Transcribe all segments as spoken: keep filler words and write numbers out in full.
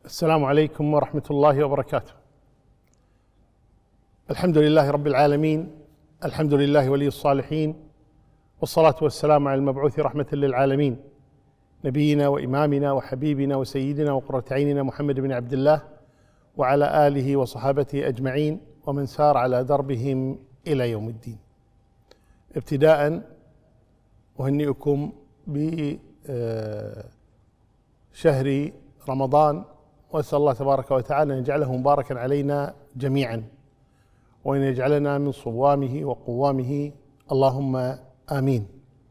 السلام عليكم ورحمة الله وبركاته. الحمد لله رب العالمين، الحمد لله ولي الصالحين، والصلاة والسلام على المبعوث رحمة للعالمين، نبينا وإمامنا وحبيبنا وسيدنا وقرة عيننا محمد بن عبد الله، وعلى آله وصحابته أجمعين ومن سار على دربهم إلى يوم الدين. ابتداء أهنئكم بشهر رمضان، وأسأل الله تبارك وتعالى أن يجعله مباركا علينا جميعا، وأن يجعلنا من صوامه وقوامه، اللهم آمين.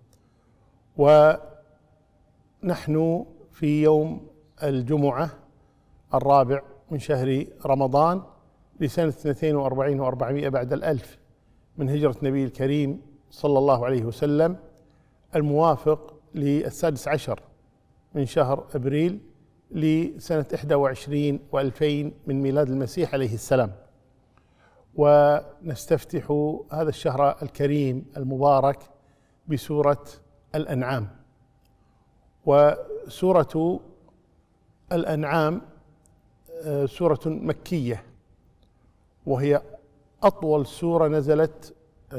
ونحن في يوم الجمعة الرابع من شهر رمضان لسنة اثنتين وأربعين وأربعمائة بعد الألف من هجرة النبي الكريم صلى الله عليه وسلم، الموافق للسادس عشر من شهر أبريل لسنة إحدى وعشرين وألفين من ميلاد المسيح عليه السلام. ونستفتح هذا الشهر الكريم المبارك بسورة الأنعام. وسورة الأنعام سورة مكية، وهي أطول سورة نزلت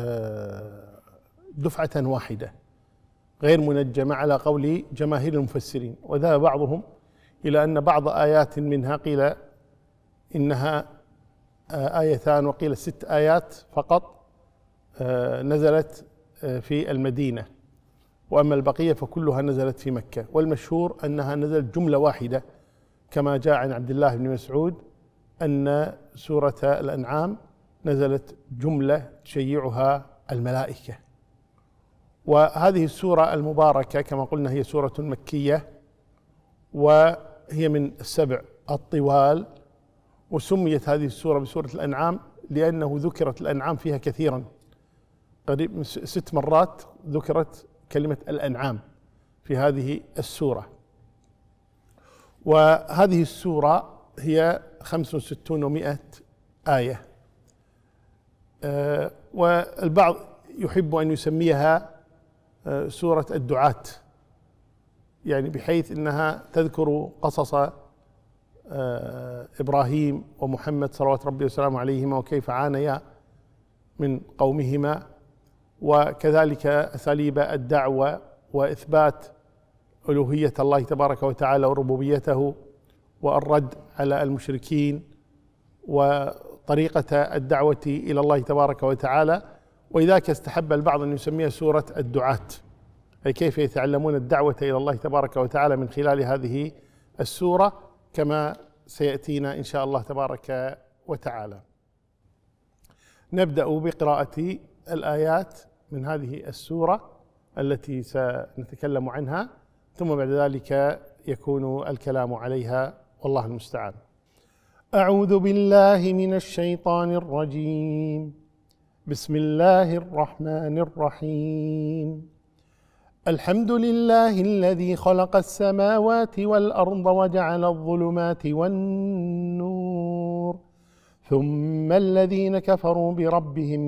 دفعة واحدة غير منجمة على قول جماهير المفسرين، وذهب بعضهم إلى أن بعض آيات منها قيل إنها آيتان وقيل ست آيات فقط نزلت في المدينة، وأما البقية فكلها نزلت في مكة. والمشهور أنها نزلت جملة واحدة كما جاء عن عبد الله بن مسعود أن سورة الأنعام نزلت جملة تشيعها الملائكة. وهذه السورة المباركة كما قلنا هي سورة مكية، وهي من السبع الطوال. وسميت هذه السورة بسورة الأنعام لأنه ذكرت الأنعام فيها كثيرا، قريب من ست مرات ذكرت كلمة الأنعام في هذه السورة. وهذه السورة هي خمس وستون ومائة آية، أه والبعض يحب أن يسميها أه سورة الدعاة، يعني بحيث أنها تذكر قصص أه إبراهيم ومحمد صلوات ربي وسلامه عليهما وكيف عانيا من قومهما، وكذلك أساليب الدعوة وإثبات ألوهية الله تبارك وتعالى وربوبيته، والرد على المشركين، وطريقة الدعوة إلى الله تبارك وتعالى. ولذلك استحب البعض أن يسميها سورة الدعاة، أي كيف يتعلمون الدعوة إلى الله تبارك وتعالى من خلال هذه السورة، كما سيأتينا إن شاء الله تبارك وتعالى. نبدأ بقراءة الآيات من هذه السورة التي سنتكلم عنها، ثم بعد ذلك يكون الكلام عليها، والله المستعان. أعوذ بالله من الشيطان الرجيم، بسم الله الرحمن الرحيم. الحمد لله الذي خلق السماوات والأرض وجعل الظلمات والنور، ثم الذين كفروا بربهم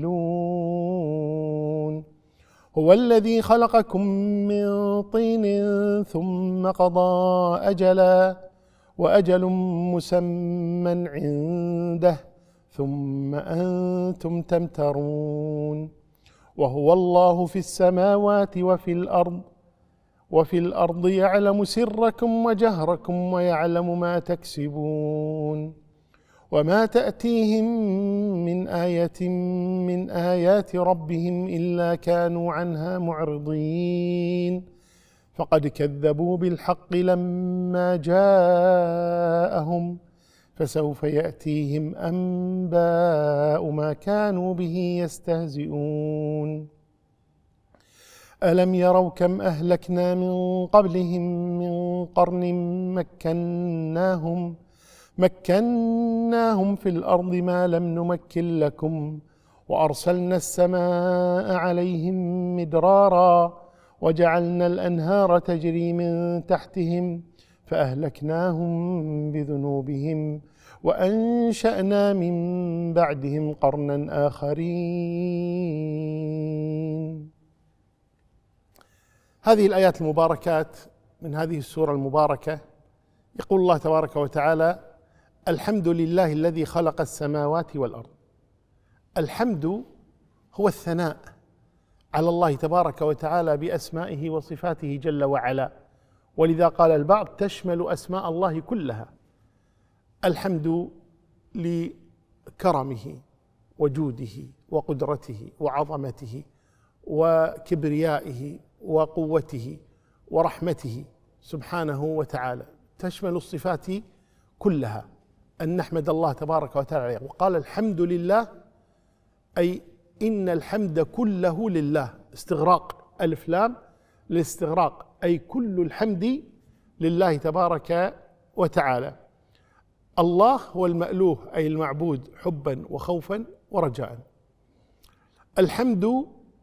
يعدلون. هو الذي خلقكم من طين ثم قضى أجلا، وأجل مسمى عنده، ثم أنتم تمترون. وهو الله في السماوات وفي الأرض وفي الأرض يعلم سركم وجهركم ويعلم ما تكسبون. وما تأتيهم من آية من آيات ربهم إلا كانوا عنها معرضين، فقد كذبوا بالحق لما جاءهم، فسوف يأتيهم أنباء ما كانوا به يستهزئون. ألم يروا كم أهلكنا من قبلهم من قرن مكناهم مكناهم في الأرض ما لم نمكن لكم، وأرسلنا السماء عليهم مدرارا، وجعلنا الأنهار تجري من تحتهم، فأهلكناهم بذنوبهم، وأنشأنا من بعدهم قرنا آخرين. هذه الآيات المباركات من هذه السورة المباركة يقول الله تبارك وتعالى: الحمد لله الذي خلق السماوات والأرض. الحمد هو الثناء على الله تبارك وتعالى بأسمائه وصفاته جل وعلا، ولذا قال البعض: تشمل أسماء الله كلها. الحمد لكرمه وجوده وقدرته وعظمته وكبريائه وقوته ورحمته سبحانه وتعالى، تشمل الصفات كلها أن نحمد الله تبارك وتعالى. وقال: الحمد لله، أي إن الحمد كله لله، استغراق ألف لام للاستغراق، أي كل الحمد لله تبارك وتعالى. الله هو المألوه، أي المعبود حبا وخوفا ورجاء. الحمد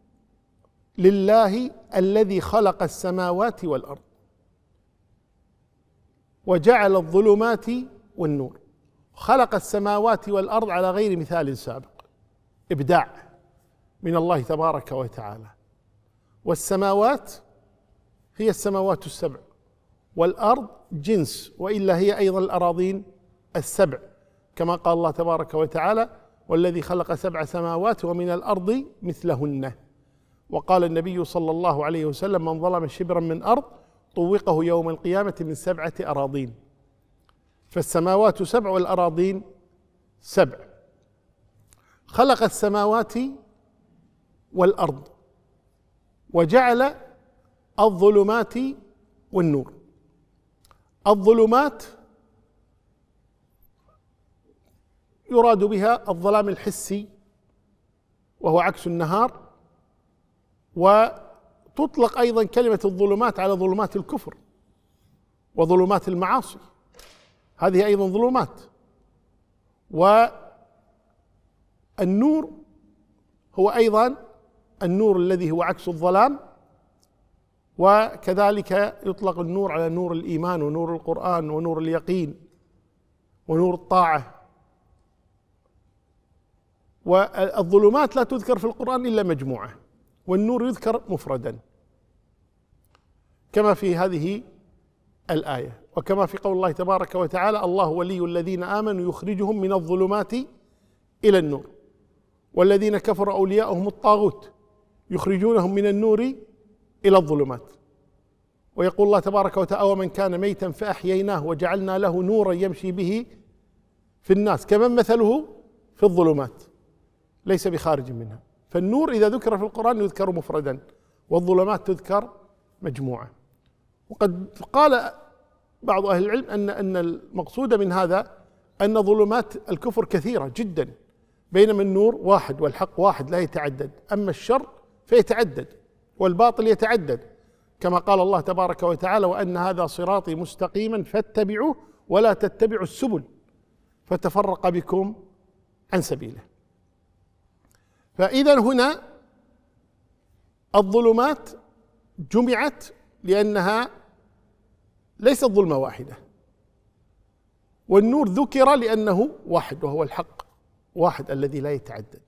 لله الذي خلق السماوات والأرض وجعل الظلمات والنور. خلق السماوات والأرض على غير مثال سابق، إبداع من الله تبارك وتعالى. والسماوات هي السماوات السبع، والأرض جنس، وإلا هي أيضا الأراضين السبع، كما قال الله تبارك وتعالى: والذي خلق سبع سماوات ومن الأرض مثلهن. وقال النبي صلى الله عليه وسلم: من ظلم شبرا من أرض طوقه يوم القيامة من سبعة أراضين. فالسماوات سبع والأراضين سبع. خلق السماوات والأرض وجعل الظلمات والنور. الظلمات يراد بها الظلام الحسي وهو عكس النهار، وتطلق أيضا كلمة الظلمات على ظلمات الكفر وظلمات المعاصي، هذه أيضا ظلمات. والنور هو أيضا النور الذي هو عكس الظلام، وكذلك يطلق النور على نور الإيمان ونور القرآن ونور اليقين ونور الطاعة. والظلمات لا تذكر في القرآن إلا مجموعة، والنور يذكر مفردا كما في هذه الآية، وكما في قول الله تبارك وتعالى: الله ولي الذين آمنوا يخرجهم من الظلمات إلى النور والذين كفروا أولياؤهم الطاغوت يخرجونهم من النور إلى الظلمات. ويقول الله تبارك وتعالى: ومن كان ميتا فأحييناه وجعلنا له نورا يمشي به في الناس كمن مثله في الظلمات ليس بخارج منها. فالنور إذا ذكر في القرآن يذكر مفردا، والظلمات تذكر مجموعة. وقد قال بعض أهل العلم أن أن المقصود من هذا أن ظلمات الكفر كثيرة جدا، بينما النور واحد والحق واحد لا يتعدد، أما الشر فيتعدد والباطل يتعدد، كما قال الله تبارك وتعالى: وأن هذا صراطي مستقيما فاتبعوه ولا تتبعوا السبل فتفرق بكم عن سبيله. فإذا هنا الظلمات جمعت لأنها ليست ظلمة واحدة، والنور ذكر لأنه واحد وهو الحق واحد الذي لا يتعدد.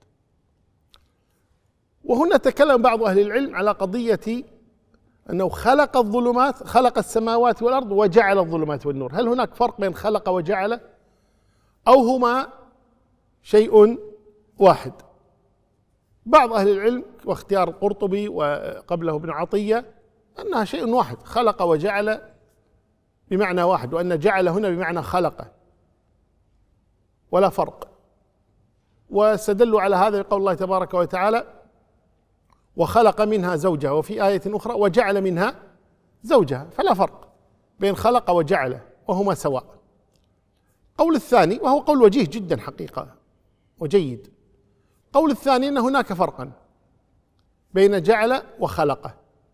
وهنا تكلم بعض أهل العلم على قضية أنه خلق الظلمات، خلق السماوات والأرض وجعل الظلمات والنور. هل هناك فرق بين خلق وجعل، أو هما شيء واحد؟ بعض أهل العلم واختيار القرطبي وقبله ابن عطية أنها شيء واحد، خلق وجعل بمعنى واحد، وأن جعل هنا بمعنى خلق ولا فرق. واستدلوا على هذا بقول الله تبارك وتعالى: وخلق منها زوجها، وفي آية أخرى: وجعل منها زوجها، فلا فرق بين خلق وجعل وهما سواء. قول الثاني، وهو قول وجيه جدا حقيقة وجيد، قول الثاني أن هناك فرقا بين جعل وخلق،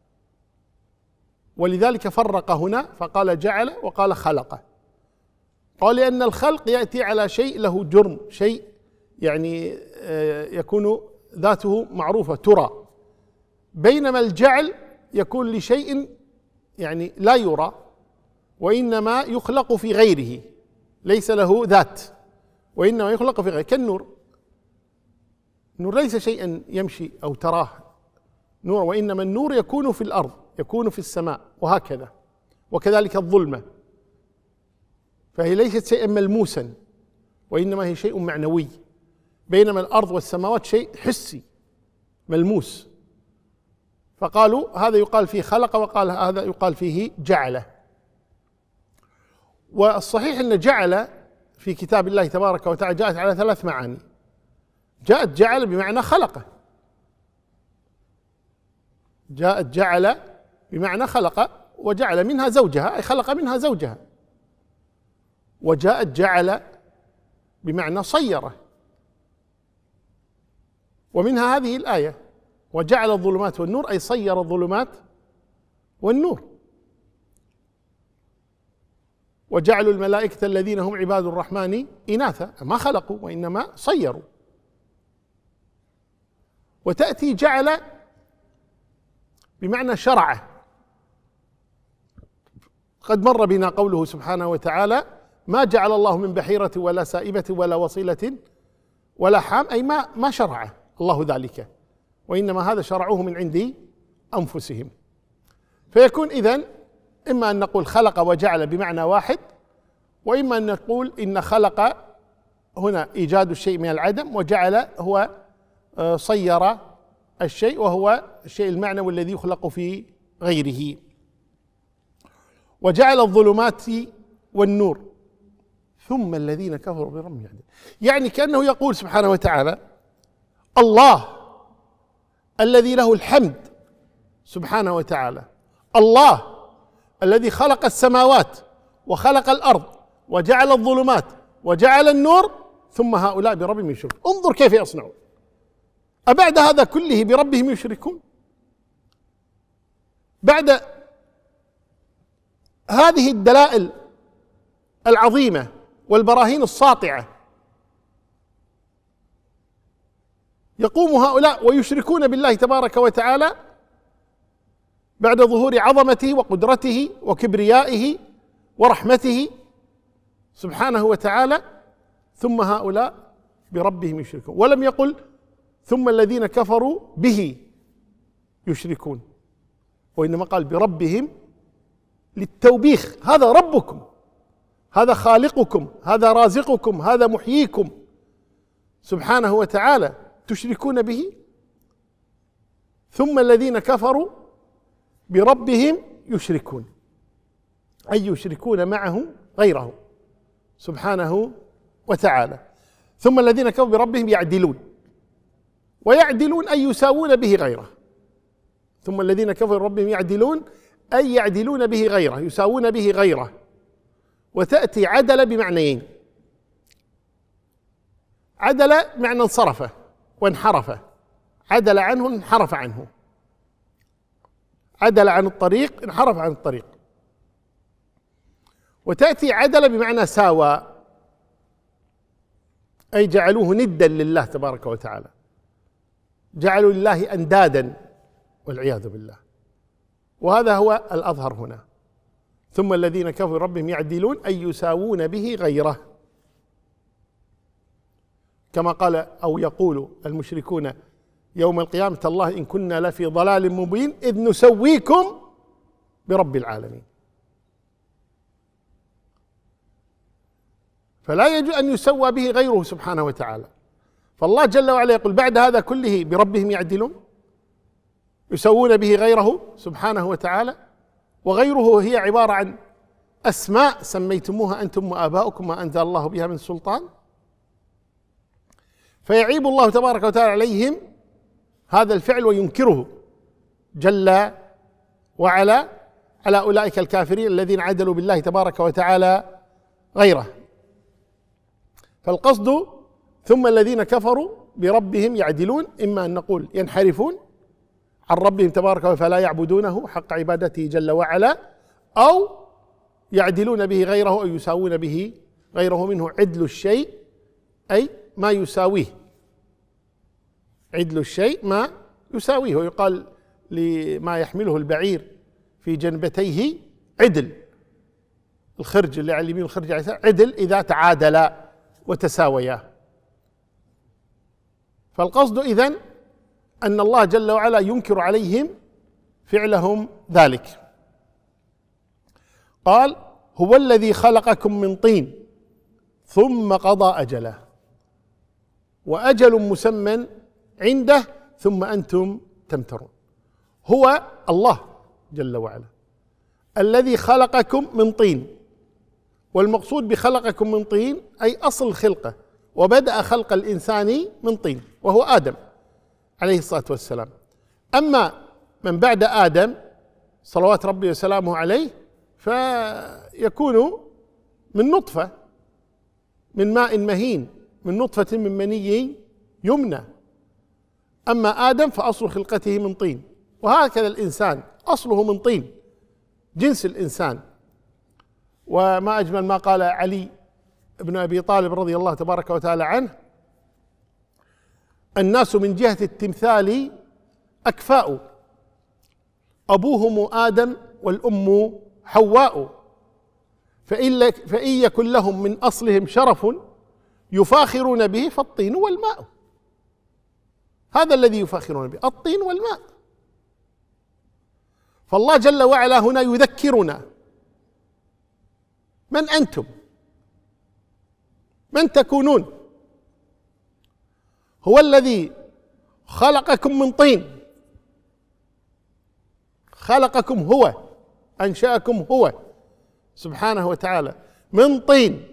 ولذلك فرق هنا فقال جعل وقال خلق. قال لأن الخلق يأتي على شيء له جرم، شيء يعني يكون ذاته معروفة ترى، بينما الجعل يكون لشيء يعني لا يرى وإنما يخلق في غيره، ليس له ذات وإنما يخلق في غيره، كالنور. النور ليس شيئا يمشي أو تراه نور، وإنما النور يكون في الأرض، يكون في السماء، وهكذا. وكذلك الظلمة فهي ليست شيئا ملموسا، وإنما هي شيء معنوي، بينما الأرض والسماوات شيء حسي ملموس. فقالوا هذا يقال فيه خلق، وقال هذا يقال فيه جعل. والصحيح أن جعل في كتاب الله تبارك وتعالى جاءت على ثلاث معاني. جاءت جعل بمعنى خلقه، جاءت جعل بمعنى خلق وجعل منها زوجها، أي خلق منها زوجها. وجاءت جعل بمعنى صيره، ومنها هذه الآية: وجعل الظلمات والنور، أي صير الظلمات والنور. وجعلوا الملائكة الذين هم عباد الرحمن إناثا، ما خلقوا وإنما صيروا. وتأتي جعل بمعنى شرع. قد مر بنا قوله سبحانه وتعالى: ما جعل الله من بحيرة ولا سائبة ولا وصيلة ولا حام، أي ما ما شرع الله ذلك، وإنما هذا شرعوه من عند أنفسهم. فيكون إذن إما أن نقول خلق وجعل بمعنى واحد، وإما أن نقول إن خلق هنا إيجاد الشيء من العدم، وجعل هو صير الشيء وهو الشيء المعنوي الذي يخلق في غيره. وجعل الظلمات والنور ثم الذين كفروا بربهم يعدلون، يعني كأنه يقول سبحانه وتعالى: الله الذي له الحمد سبحانه وتعالى، الله الذي خلق السماوات وخلق الأرض وجعل الظلمات وجعل النور، ثم هؤلاء بربهم يشركون. انظر كيف يصنعون، أبعد هذا كله بربهم يشركون؟ بعد هذه الدلائل العظيمة والبراهين الساطعة يقوم هؤلاء ويشركون بالله تبارك وتعالى بعد ظهور عظمته وقدرته وكبريائه ورحمته سبحانه وتعالى، ثم هؤلاء بربهم يشركون. ولم يقل ثم الذين كفروا به يشركون، وإنما قال بربهم للتوبيخ. هذا ربكم، هذا خالقكم، هذا رازقكم، هذا محييكم سبحانه وتعالى، تشركون به. ثم الذين كفروا بربهم يشركون، أي يشركون معه غيره سبحانه وتعالى. ثم الذين كفروا بربهم يعدلون، ويعدلون أي يساوون به غيره. ثم الذين كفروا بربهم يعدلون أي يعدلون به غيره، يساوون به غيره. وتأتي عدل بمعنيين: عدل معنى انصرف وانحرف، عدل عنه انحرف عنه، عدل عن الطريق انحرف عن الطريق. وتأتي عدل بمعنى ساوى، أي جعلوه ندا لله تبارك وتعالى، جعلوا لله أندادا والعياذ بالله. وهذا هو الأظهر هنا: ثم الذين كفروا ربهم يعدلون أي يساوون به غيره، كما قال أو يقول المشركون يوم القيامة: الله إن كنا لفي ضلال مبين إذ نسويكم برب العالمين. فلا يجوز أن يسوى به غيره سبحانه وتعالى. فالله جل وعلا يقول بعد هذا كله بربهم يعدلون، يسوون به غيره سبحانه وتعالى. وغيره هي عبارة عن أسماء سميتموها أنتم وآباؤكم ما أنزل الله بها من سلطان، فيعيب الله تبارك وتعالى عليهم هذا الفعل وينكره جل وعلا على أولئك الكافرين الذين عدلوا بالله تبارك وتعالى غيره. فالقصد ثم الذين كفروا بربهم يعدلون، إما أن نقول ينحرفون عن ربهم تبارك وتعالى فلا يعبدونه حق عبادته جل وعلا، أو يعدلون به غيره أو يساوون به غيره. منه عدل الشيء أي ما يساويه، عدل الشيء ما يساويه. ويقال لما يحمله البعير في جنبتيه عدل، الخرج اللي على اليمين والخرج على اليسار عدل إذا تعادلا وتساويا. فالقصد إذن أن الله جل وعلا ينكر عليهم فعلهم ذلك. قال هو الذي خلقكم من طين ثم قضى أجله، وأجل مسمى عنده ثم أنتم تمترون. هو الله جل وعلا الذي خلقكم من طين، والمقصود بخلقكم من طين أي أصل الخلقة، وبدأ خلق الإنسان من طين وهو آدم عليه الصلاة والسلام. أما من بعد آدم صلوات ربي وسلامه عليه فيكون من نطفة، من ماء مهين، من نطفة من مني يمنى. أما آدم فأصل خلقته من طين، وهكذا الإنسان أصله من طين، جنس الإنسان. وما أجمل ما قال علي بن أبي طالب رضي الله تبارك وتعالى عنه: الناس من جهة التمثال أكفاء، أبوهم آدم والأم حواء، فإن فإن يكن لهم من أصلهم شرف يفاخرون به فالطين والماء. هذا الذي يفاخرون به، الطين والماء. فالله جل وعلا هنا يذكرنا: من أنتم؟ من تكونون؟ هو الذي خلقكم من طين، خلقكم هو، أنشأكم هو سبحانه وتعالى من طين،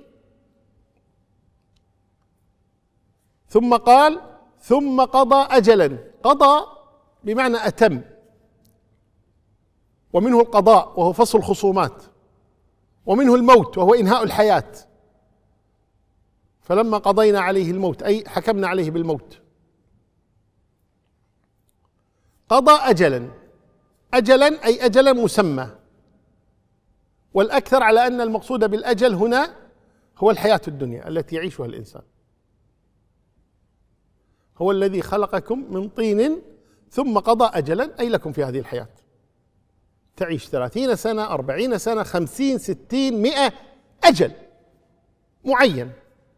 ثم قال: ثم قضى أجلا. قضى بمعنى أتم، ومنه القضاء وهو فصل الخصومات، ومنه الموت وهو إنهاء الحياة. فلما قضينا عليه الموت أي حكمنا عليه بالموت. قضى أجلا، أجلا أي أجلا مسمى، والأكثر على أن المقصود بالأجل هنا هو الحياة الدنيا التي يعيشها الإنسان. هو الذي خلقكم من طين ثم قضى أجلا أي لكم في هذه الحياة، تعيش ثلاثين سنة، أربعين سنة، خمسين، ستين، مئة، أجل معين،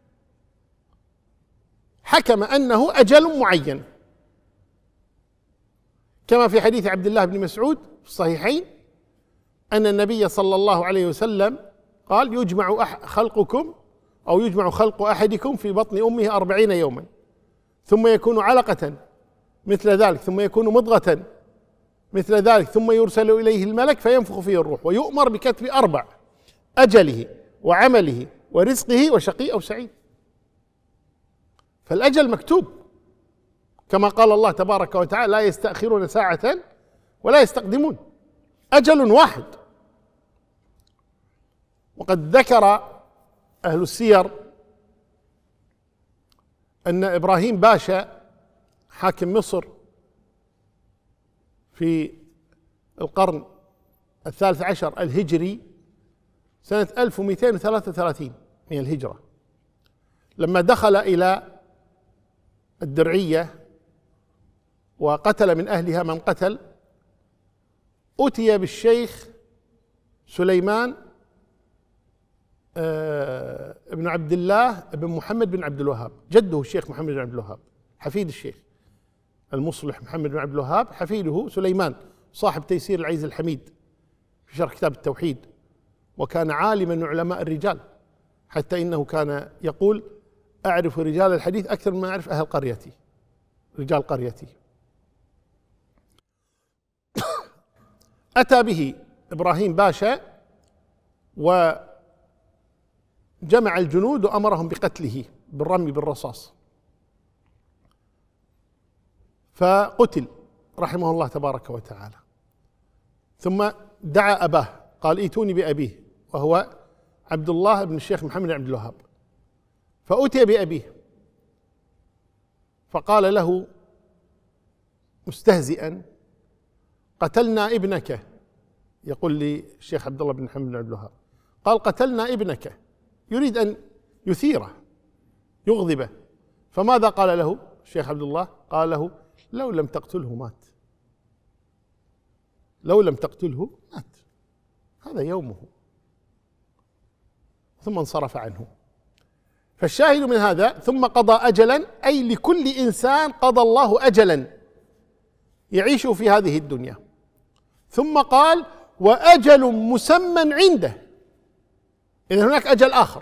حكم أنه أجل معين، كما في حديث عبد الله بن مسعود في الصحيحين أن النبي صلى الله عليه وسلم قال: يجمع خلقكم أو يجمع خلق أحدكم في بطن أمه أربعين يوما، ثم يكون علقة مثل ذلك، ثم يكون مضغة مثل ذلك، ثم يرسل إليه الملك فينفخ فيه الروح، ويؤمر بكتب أربع: أجله وعمله ورزقه وشقي أو سعيد. فالأجل مكتوب كما قال الله تبارك وتعالى: لا يستأخرون ساعة ولا يستقدمون، أجل واحد. وقد ذكر أهل السير أن إبراهيم باشا حاكم مصر في القرن الثالث عشر الهجري سنة ألف ومئتين وثلاثة وثلاثين من الهجرة، لما دخل إلى الدرعية وقتل من أهلها من قتل، أتي بالشيخ سليمان ابن عبد الله بن محمد بن عبد الوهاب، جده الشيخ محمد بن عبد الوهاب، حفيد الشيخ المصلح محمد بن عبد الوهاب، حفيده سليمان صاحب تيسير العزيز الحميد في شرح كتاب التوحيد، وكان عالما من علماء الرجال، حتى إنه كان يقول: أعرف رجال الحديث أكثر مما أعرف أهل قريتي، رجال قريتي. أتى به إبراهيم باشا وجمع الجنود وأمرهم بقتله بالرمي بالرصاص، فقتل رحمه الله تبارك وتعالى. ثم دعا أباه، قال: ائتوني بأبيه، وهو عبد الله بن الشيخ محمد بن عبد الوهاب. فأتي بأبيه فقال له مستهزئا: قتلنا ابنك. يقول لي الشيخ عبد الله بن محمد بن عبد الوهاب، قال: قتلنا ابنك، يريد أن يثيره يغضبه. فماذا قال له الشيخ عبد الله؟ قال له: لو لم تقتله مات، لو لم تقتله مات، هذا يومه. ثم انصرف عنه. فالشاهد من هذا: ثم قضى أجلا أي لكل إنسان قضى الله أجلا يعيش في هذه الدنيا. ثم قال: وأجل مسمى عنده، إذن هناك أجل آخر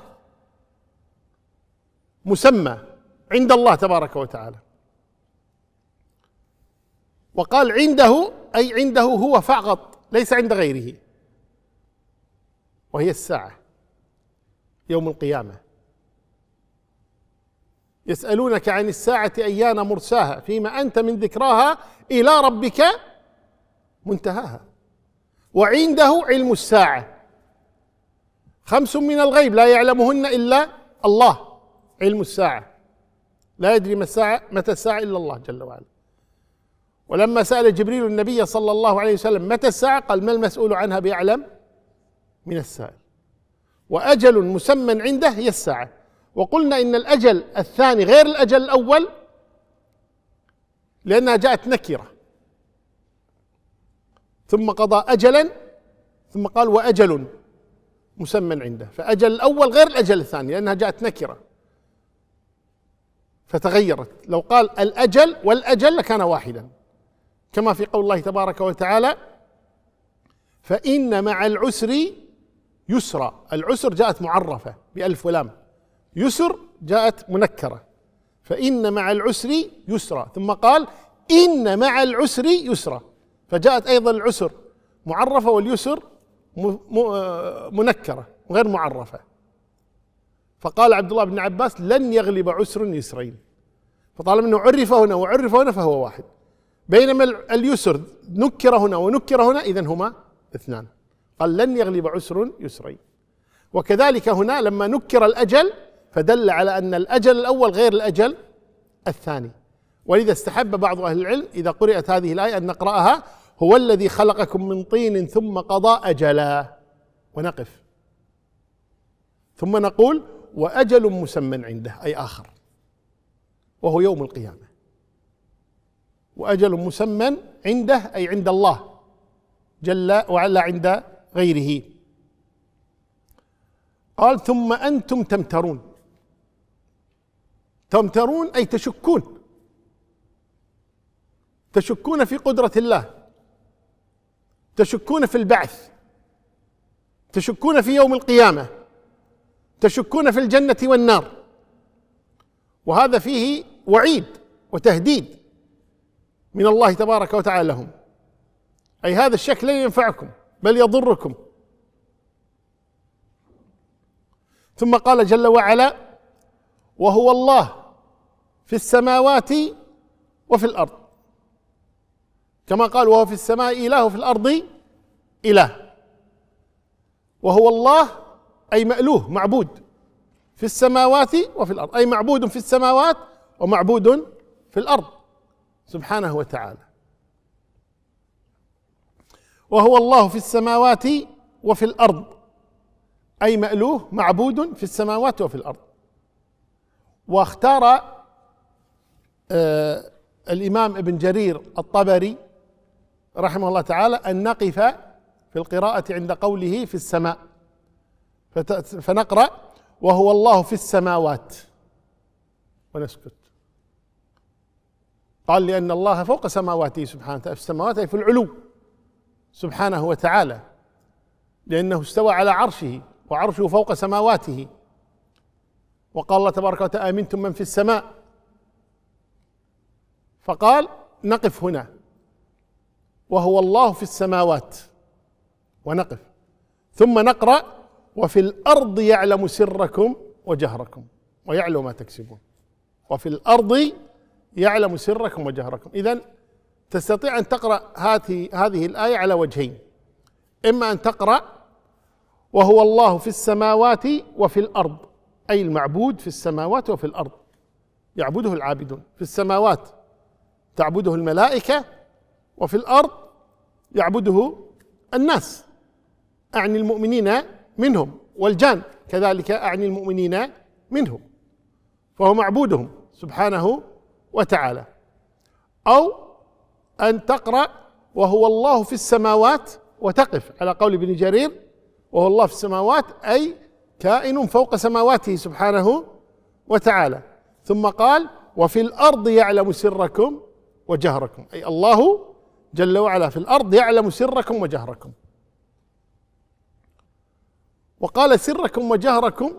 مسمى عند الله تبارك وتعالى. وقال عنده أي عنده هو فقط، ليس عند غيره، وهي الساعة يوم القيامة. يسألونك عن الساعة أيان مرساها فيما أنت من ذكراها إلى ربك منتهاها. وعنده علم الساعة، خمس من الغيب لا يعلمهن إلا الله. علم الساعة، لا يدري ما الساعة متى الساعة إلا الله جل وعلا. ولما سأل جبريل النبي صلى الله عليه وسلم متى الساعة قال ما المسؤول عنها بأعلم من السائل. وأجل مسمى عنده هي الساعة. وقلنا إن الأجل الثاني غير الأجل الأول لأنها جاءت نكرة، ثم قضى أجلا ثم قال وأجل مسمى عنده، فأجل الأول غير الأجل الثاني لأنها جاءت نكرة فتغيرت. لو قال الأجل والأجل لكان واحدا، كما في قول الله تبارك وتعالى فإن مع العسر يسرا. العسر جاءت معرفة بألف ولام، يسر جاءت منكرة. فإن مع العسر يسرا، ثم قال إن مع العسر يسرا، فجاءت أيضا العسر معرفة واليسر منكرة غير معرفة. فقال عبد الله بن عباس لن يغلب عسر يسرين، فطالما أنه عرف هنا وعرف هنا فهو واحد، بينما اليسر نكر هنا ونكر هنا إذن هما اثنان. قال لن يغلب عسر يسرين. وكذلك هنا لما نكر الأجل فدل على أن الأجل الأول غير الأجل الثاني. ولذا استحب بعض أهل العلم إذا قرأت هذه الآية أن نقرأها هو الذي خلقكم من طين ثم قضى أجلا، ونقف ثم نقول وأجل مسمى عنده أي آخر وهو يوم القيامة. وأجل مسمى عنده أي عند الله جل وعلا عند غيره. قال ثم أنتم تمترون. تمترون أي تشكون، تشكون في قدرة الله، تشكون في البعث، تشكون في يوم القيامة، تشكون في الجنة والنار. وهذا فيه وعيد وتهديد من الله تبارك وتعالى لهم، أي هذا الشك لن ينفعكم بل يضركم. ثم قال جل وعلا وهو الله في السماوات وفي الأرض، كما قال وهو في السماء إله وفي الأرض إله. وهو الله أي مألوه معبود في السماوات وفي الأرض، أي معبود في السماوات ومعبود في الأرض سبحانه وتعالى. وهو الله في السماوات وفي الأرض أي مألوه معبود في السماوات وفي الأرض. واختار آه الإمام ابن جرير الطبري رحمه الله تعالى أن نقف في القراءة عند قوله في السماء، فنقرأ وهو الله في السماوات ونسكت. قال لأن الله فوق سماواته سبحانه وتعالى، في السماوات أي في العلو سبحانه وتعالى، لأنه استوى على عرشه وعرشه فوق سماواته. وقال الله تبارك وتعالى آمنتم من في السماء، فقال نقف هنا وهو الله في السماوات ونقف، ثم نقرأ وفي الأرض يعلم سركم وجهركم ويعلم ما تكسبون. وفي الأرض يعلم سركم وجهركم. إذن تستطيع أن تقرأ هذه هذه الآية على وجهين، إما أن تقرأ وهو الله في السماوات وفي الأرض أي المعبود في السماوات وفي الأرض، يعبده العابدون. في السماوات تعبده الملائكة، وفي الأرض يعبده الناس، أعني المؤمنين منهم، والجان كذلك أعني المؤمنين منهم، فهو معبودهم سبحانه وتعالى. أو أن تقرأ وهو الله في السماوات وتقف على قول ابن جرير وهو الله في السماوات أي كائن فوق سماواته سبحانه وتعالى. ثم قال وفي الأرض يعلم سركم وجهركم، أي الله جل وعلا في الأرض يعلم سركم وجهركم. وقال سركم وجهركم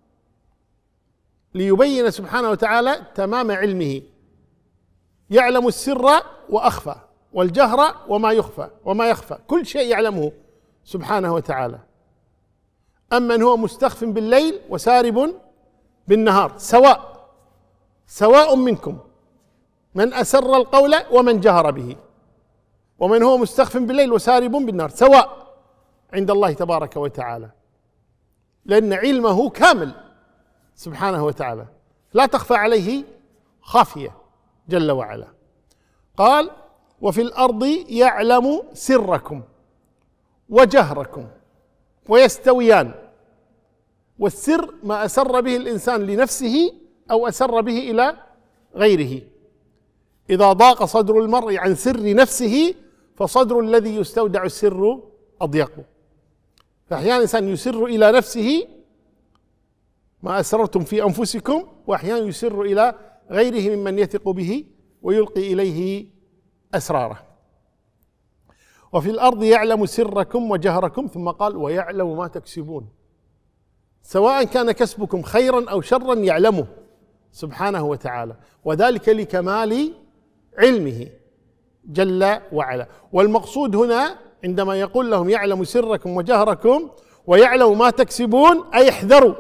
ليبين سبحانه وتعالى تمام علمه، يعلم السر وأخفى والجهر وما يخفى وما يخفى، كل شيء يعلمه سبحانه وتعالى. أمن هو مستخف بالليل وسارب بالنهار سواء سواء منكم من أسر القول ومن جهر به، ومن هو مستخف بالليل وسارب بالنهار سواء عند الله تبارك وتعالى، لأن علمه كامل سبحانه وتعالى، لا تخفى عليه خافية جل وعلا. قال وفي الأرض يعلم سركم وجهركم ويستويان، والسر ما أسر به الإنسان لنفسه أو أسر به إلى غيره. إذا ضاق صدر المرء عن سر نفسه فصدر الذي يستودع السر أضيق. فأحيانا الإنسان يسر إلى نفسه ما أسررتم في أنفسكم، وأحيانا يسر إلى غيره ممن يثق به ويلقي إليه أسراره. وفي الأرض يعلم سركم وجهركم، ثم قال ويعلم ما تكسبون، سواء كان كسبكم خيرا أو شرا يعلمه سبحانه وتعالى، وذلك لكمال علمه جل وعلا. والمقصود هنا عندما يقول لهم يعلم سركم وجهركم ويعلم ما تكسبون أي احذروا،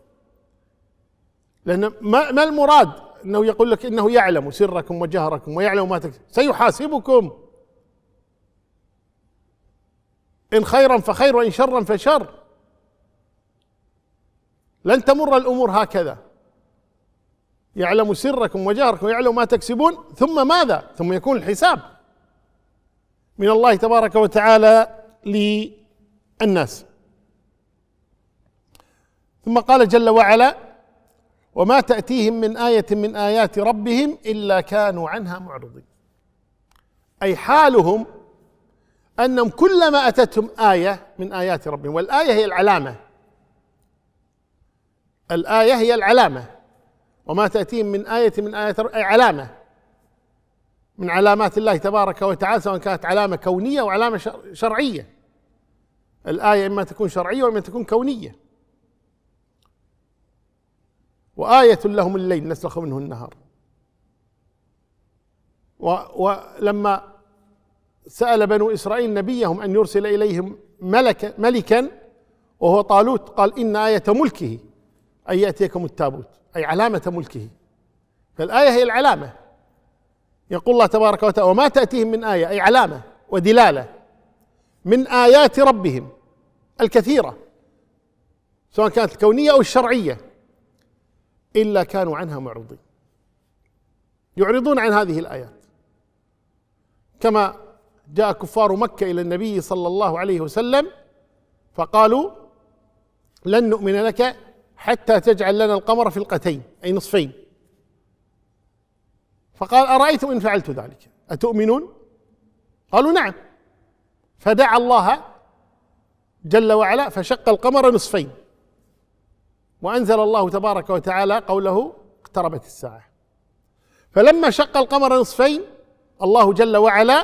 لأن ما, ما المراد أنه يقول لك إنه يعلم سركم وجهركم ويعلم ما تكسبون، سيحاسبكم إن خيرا فخير وإن شرا فشر، لن تمر الأمور هكذا. يعلم سركم وجهركم ويعلم ما تكسبون، ثم ماذا؟ ثم يكون الحساب من الله تبارك وتعالى للناس. ثم قال جل وعلا وما تأتيهم من آية من آيات ربهم إلا كانوا عنها معرضين، أي حالهم أنهم كلما أتتهم آية من آيات ربهم، والآية هي العلامة، الآية هي العلامة، وما تأتيهم من آية من آيات ربهم أي علامة من علامات الله تبارك وتعالى، سواء كانت علامة كونية أو علامة شرعية. الآية إما تكون شرعية وإما تكون كونية. وآية لهم الليل نسلخ منه النهار. ولما سأل بنو إسرائيل نبيهم أن يرسل إليهم ملك ملكا وهو طالوت، قال إن آية ملكه أن يأتيكم التابوت، أي علامة ملكه. فالآية هي العلامة. يقول الله تبارك وتعالى وما تأتيهم من آية أي علامة ودلالة من آيات ربهم الكثيرة، سواء كانت الكونية أو الشرعية، إلا كانوا عنها معرضين، يعرضون عن هذه الآيات. كما جاء كفار مكة إلى النبي صلى الله عليه وسلم فقالوا لن نؤمن لك حتى تجعل لنا القمر فلقتين أي نصفين. فقال أرأيتم إن فعلت ذلك أتؤمنون؟ قالوا نعم. فدعا الله جل وعلا فشق القمر نصفين، وأنزل الله تبارك وتعالى قوله اقتربت الساعة. فلما شق القمر نصفين الله جل وعلا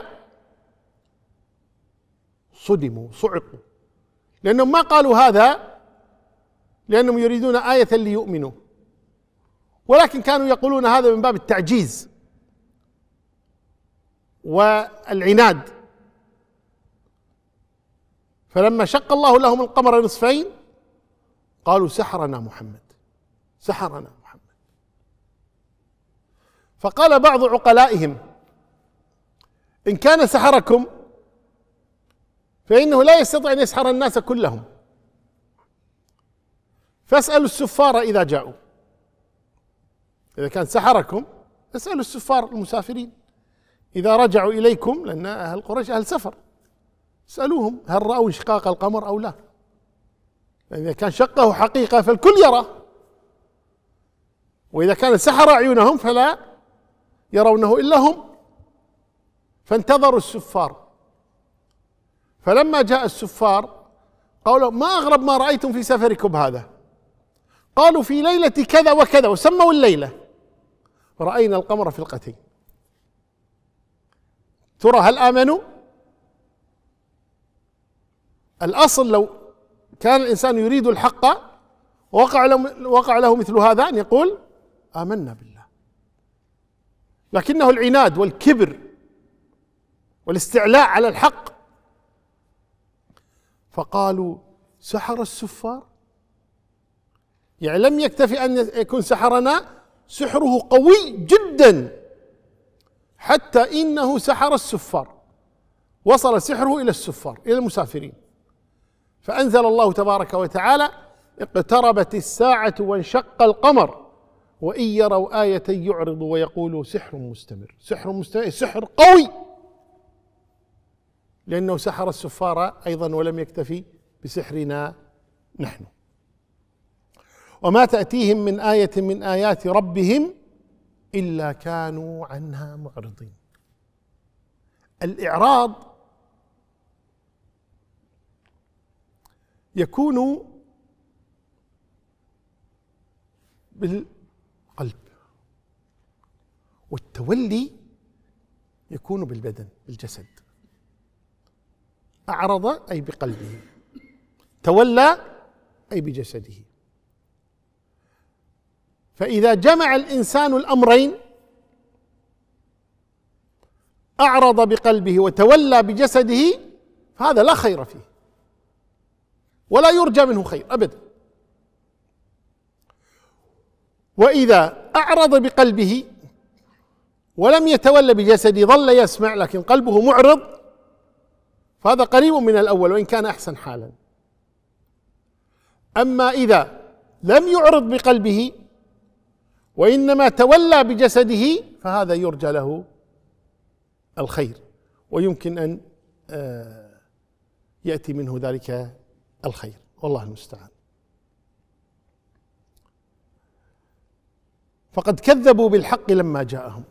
صدموا صعقوا، لأنهم ما قالوا هذا لأنهم يريدون آية ليؤمنوا، ولكن كانوا يقولون هذا من باب التعجيز والعناد. فلما شق الله لهم القمر نصفين قالوا سحرنا محمد سحرنا محمد. فقال بعض عقلائهم إن كان سحركم فإنه لا يستطيع أن يسحر الناس كلهم، فاسألوا السفار إذا جاءوا. إذا كان سحركم اسألوا السفار المسافرين إذا رجعوا إليكم، لأن أهل قريش أهل سفر، اسألوهم هل رأوا انشقاق القمر أو لا. إذا كان شقه حقيقة فالكل يرى، وإذا كان سحر أعينهم فلا يرونه إلا هم. فانتظروا السفار، فلما جاء السفار قالوا ما أغرب ما رأيتم في سفركم هذا؟ قالوا في ليلة كذا وكذا، وسموا الليلة رأينا القمر فلقتين. ترى هل آمنوا؟ الأصل لو كان الإنسان يريد الحق ووقع له, وقع له مثل هذا أن يقول آمنا بالله، لكنه العناد والكبر والاستعلاء على الحق، فقالوا سحر السفار، يعني لم يكتفي أن يكون سحرنا، سحره قوي جدا حتى إنه سحر السفار، وصل سحره إلى السفار إلى المسافرين. فأنزل الله تبارك وتعالى اقتربت الساعة وانشق القمر وإن يروا آية يعرضوا ويقولوا سحر مستمر. سحر مستمر، سحر قوي، لأنه سحر السفار أيضا ولم يكتفي بسحرنا نحن. وما تأتيهم من آية من آيات ربهم إلا كانوا عنها معرضين. الإعراض يكون بالقلب، والتولي يكون بالبدن بالجسد. أعرض أي بقلبه، تولى أي بجسده. فإذا جمع الإنسان الأمرين، أعرض بقلبه وتولى بجسده، فهذا لا خير فيه ولا يرجى منه خير أبدا. وإذا أعرض بقلبه ولم يتولى بجسده، ظل يسمع لكن قلبه معرض، فهذا قريب من الأول وإن كان أحسن حالا. أما إذا لم يعرض بقلبه وإنما تولى بجسده، فهذا يرجى له الخير ويمكن أن يأتي منه ذلك الخير، والله المستعان. فقد كذبوا بالحق لما جاءهم،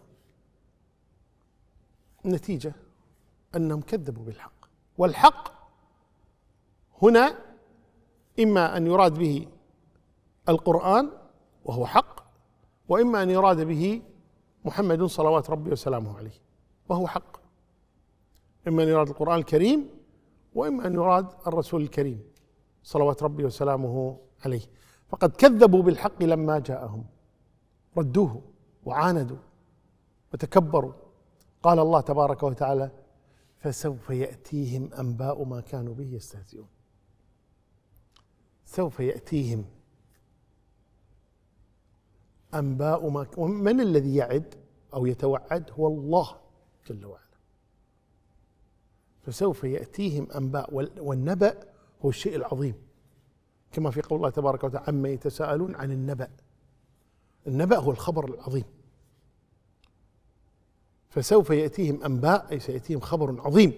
النتيجة أنهم كذبوا بالحق. والحق هنا إما أن يراد به القرآن وهو حق، وإما أن يراد به محمد صلوات ربي وسلامه عليه وهو حق. إما أن يراد القرآن الكريم، وإما أن يراد الرسول الكريم صلوات ربي وسلامه عليه. فقد كذبوا بالحق لما جاءهم، ردوه وعاندوا وتكبروا. قال الله تبارك وتعالى فسوف يأتيهم أنباء ما كانوا به يستهزئون. سوف يأتيهم أنباء ما، من الذي يعد أو يتوعد؟ هو الله جل وعلا. فسوف يأتيهم أنباء، والنبأ هو الشيء العظيم، كما في قول الله تبارك وتعالى عما يتساءلون عن النبأ. النبأ هو الخبر العظيم. فسوف يأتيهم أنباء أي سيأتيهم خبر عظيم.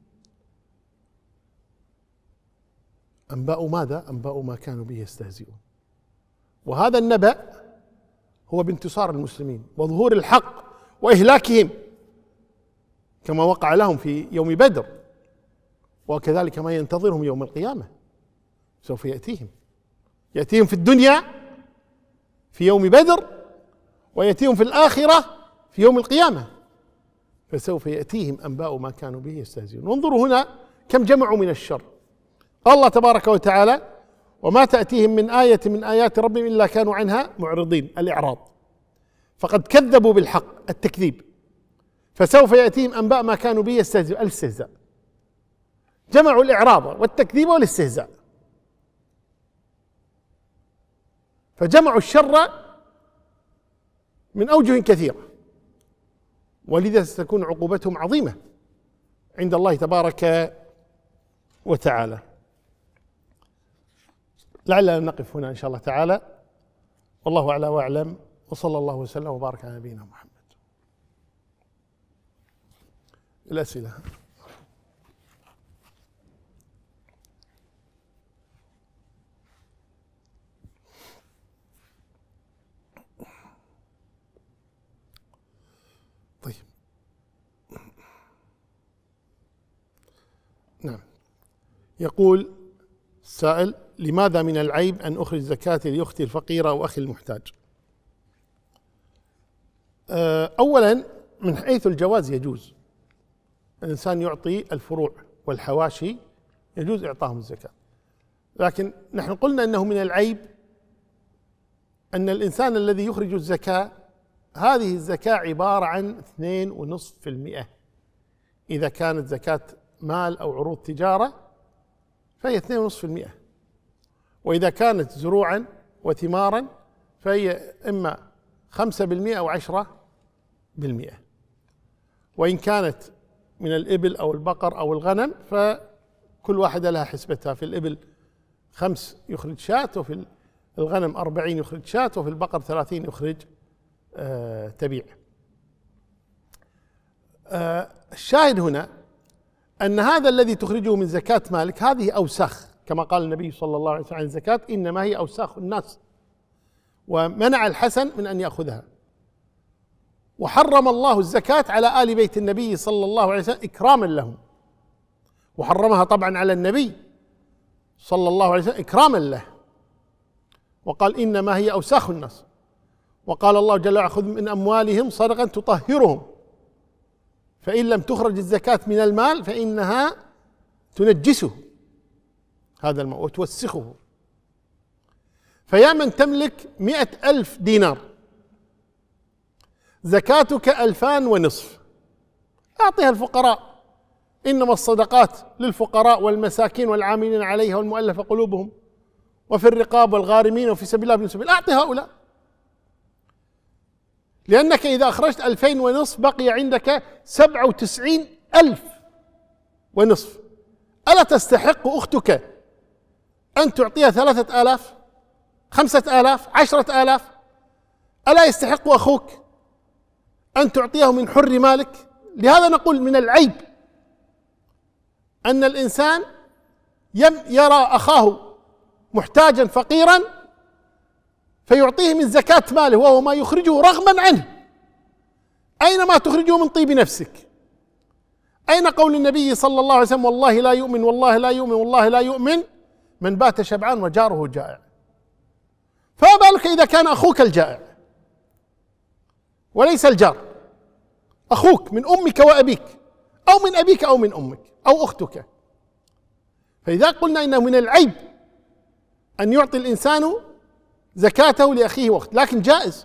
أنباء ماذا؟ أنباء ما كانوا به يستهزئون. وهذا النبأ هو بانتصار المسلمين وظهور الحق وإهلاكهم كما وقع لهم في يوم بدر، وكذلك ما ينتظرهم يوم القيامة. سوف يأتيهم، يأتيهم في الدنيا في يوم بدر، ويأتيهم في الآخرة في يوم القيامة. فسوف يأتيهم أنباء ما كانوا به يستهزئون. وانظروا هنا كم جمعوا من الشر. قال الله تبارك وتعالى وما تأتيهم من آية من آيات ربهم إلا كانوا عنها معرضين، الإعراض. فقد كذبوا بالحق، التكذيب. فسوف يأتيهم أنباء ما كانوا به يستهزئون، الاستهزاء. جمعوا الإعراض والتكذيب والاستهزاء، فجمعوا الشر من أوجه كثيرة، ولذا ستكون عقوبتهم عظيمة عند الله تبارك وتعالى. لعلنا نقف هنا إن شاء الله تعالى، والله أعلى وأعلم، وصلى الله وسلم وبارك على نبينا محمد. الأسئلة. طيب، نعم. يقول السائل لماذا من العيب أن أخرج زكاتي لأختي الفقيرة وأخي المحتاج؟ أولا من حيث الجواز يجوز الإنسان يعطي الفروع والحواشي، يجوز إعطاهم الزكاة. لكن نحن قلنا أنه من العيب أن الإنسان الذي يخرج الزكاة هذه الزكاة عبارة عن اثنين ونصف في المئة، إذا كانت زكاة مال أو عروض تجارة فهي اثنين ونصف في المئة، وإذا كانت زروعا وثمارا فهي إما خمسة بالمئة أو عشرة بالمئة. وإن كانت من الإبل أو البقر أو الغنم فكل واحدة لها حسبتها، في الإبل خمس يخرج شاة، وفي الغنم أربعين يخرج شاة، وفي البقر ثلاثين يخرج آه تبيع. آه الشاهد هنا أن هذا الذي تخرجه من زكاة مالك هذه أوساخ، كما قال النبي صلى الله عليه وسلم عن الزكاة إنما هي أوساخ الناس، ومنع الحسن من أن يأخذها. وحرم الله الزكاة على آل بيت النبي صلى الله عليه وسلم إكراما لهم، وحرمها طبعا على النبي صلى الله عليه وسلم إكراما له، وقال إنما هي أوساخ الناس. وقال الله جل وعلا خذ من أموالهم صدقة تطهرهم، فإن لم تخرج الزكاة من المال فإنها تنجسه هذا المال وتوسخه. فيا من تملك مئة ألف دينار زكاتك ألفان ونصف، أعطيها الفقراء، إنما الصدقات للفقراء والمساكين والعاملين عليها والمؤلفة قلوبهم وفي الرقاب والغارمين وفي سبيل الله ابن سبيل، أعطي هؤلاء، لأنك إذا أخرجت ألفين ونصف بقي عندك سبعة وتسعين ألف ونصف. ألا تستحق أختك أن تعطيها ثلاثة آلاف، خمسة آلاف، عشرة آلاف؟ ألا يستحق أخوك أن تعطيه من حر مالك؟ لهذا نقول من العيب أن الإنسان يرى أخاه محتاجا فقيرا فيعطيه من زكاة ماله وهو ما يخرجه رغما عنه. أين ما تخرجه من طيب نفسك؟ أين قول النبي صلى الله عليه وسلم والله لا يؤمن والله لا يؤمن والله لا يؤمن من بات شبعان وجاره جائع؟ فما بالك إذا كان أخوك الجائع وليس الجار، أخوك من أمك وأبيك أو من أبيك أو من أمك أو أختك. فإذا قلنا إنه من العيب أن يعطي الإنسان زكاته لأخيه وقت، لكن جائز.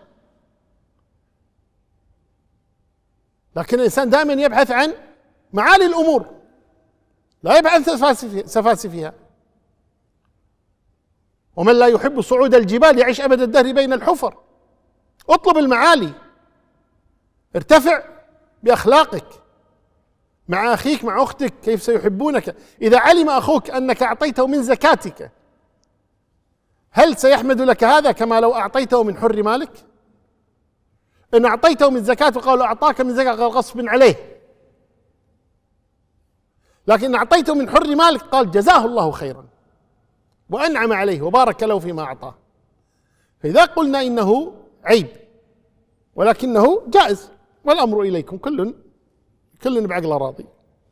لكن الإنسان دائما يبحث عن معالي الأمور، لا يبحث عن سفاسفها. ومن لا يحب صعود الجبال يعيش أبد الدهر بين الحفر. اطلب المعالي، ارتفع بأخلاقك مع أخيك مع أختك، كيف سيحبونك؟ إذا علم أخوك أنك أعطيته من زكاتك هل سيحمد لك هذا كما لو أعطيته من حر مالك؟ إن أعطيته من زكاة وقال أعطاك من زكاة قال غصب عليه، لكن أعطيته من حر مالك قال جزاه الله خيرا وأنعم عليه وبارك له فيما أعطاه. فإذا قلنا إنه عيب ولكنه جائز، والأمر إليكم، كل كل بعقله راضي.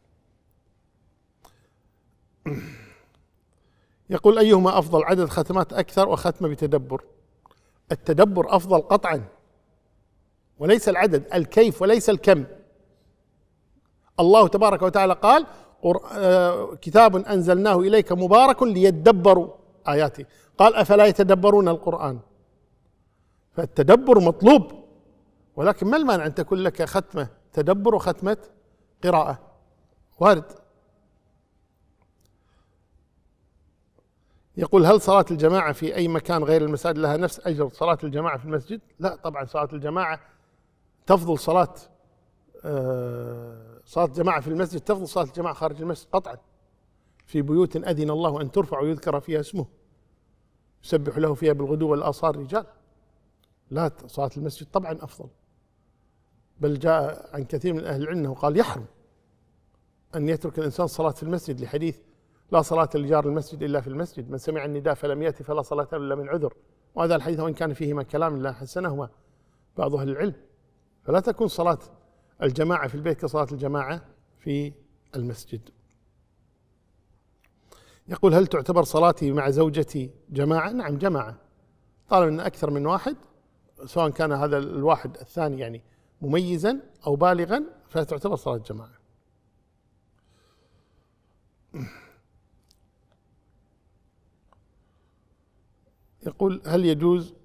يقول أيهما أفضل، عدد ختمات أكثر وختمة بتدبر؟ التدبر أفضل قطعا، وليس العدد، الكيف وليس الكم. الله تبارك وتعالى قال كتاب أنزلناه إليك مبارك ليدبروا آياته، قال أفلا يتدبرون القرآن؟ فالتدبر مطلوب، ولكن ما المانع أن تكون لك ختمة تدبر وختمة قراءة؟ وارد. يقول هل صلاة الجماعة في أي مكان غير المساجد لها نفس أجر صلاة الجماعة في المسجد؟ لا طبعا، صلاة الجماعة تفضل صلاة صلاة الجماعة في المسجد تفضل صلاة الجماعة خارج المسجد قطعا. في بيوت أذن الله أن ترفع ويذكر فيها اسمه يسبح له فيها بالغدو والآصال رجال. لا، صلاة المسجد طبعا أفضل، بل جاء عن كثير من أهل العلم أنه قال يحرم أن يترك الإنسان صلاة في المسجد، لحديث لا صلاة لجار المسجد إلا في المسجد، من سمع النداء فلم يأتي فلا صلاة إلا من عذر. وهذا الحديث وإن كان فيهما كلام لا حسنهما بعض أهل العلم. فلا تكون صلاة الجماعة في البيت كصلاة الجماعة في المسجد. يقول هل تعتبر صلاتي مع زوجتي جماعة؟ نعم جماعة، طالما أن أكثر من واحد، سواء كان هذا الواحد الثاني يعني مميزا أو بالغا، فتعتبر صلاة جماعة. يقول هل يجوز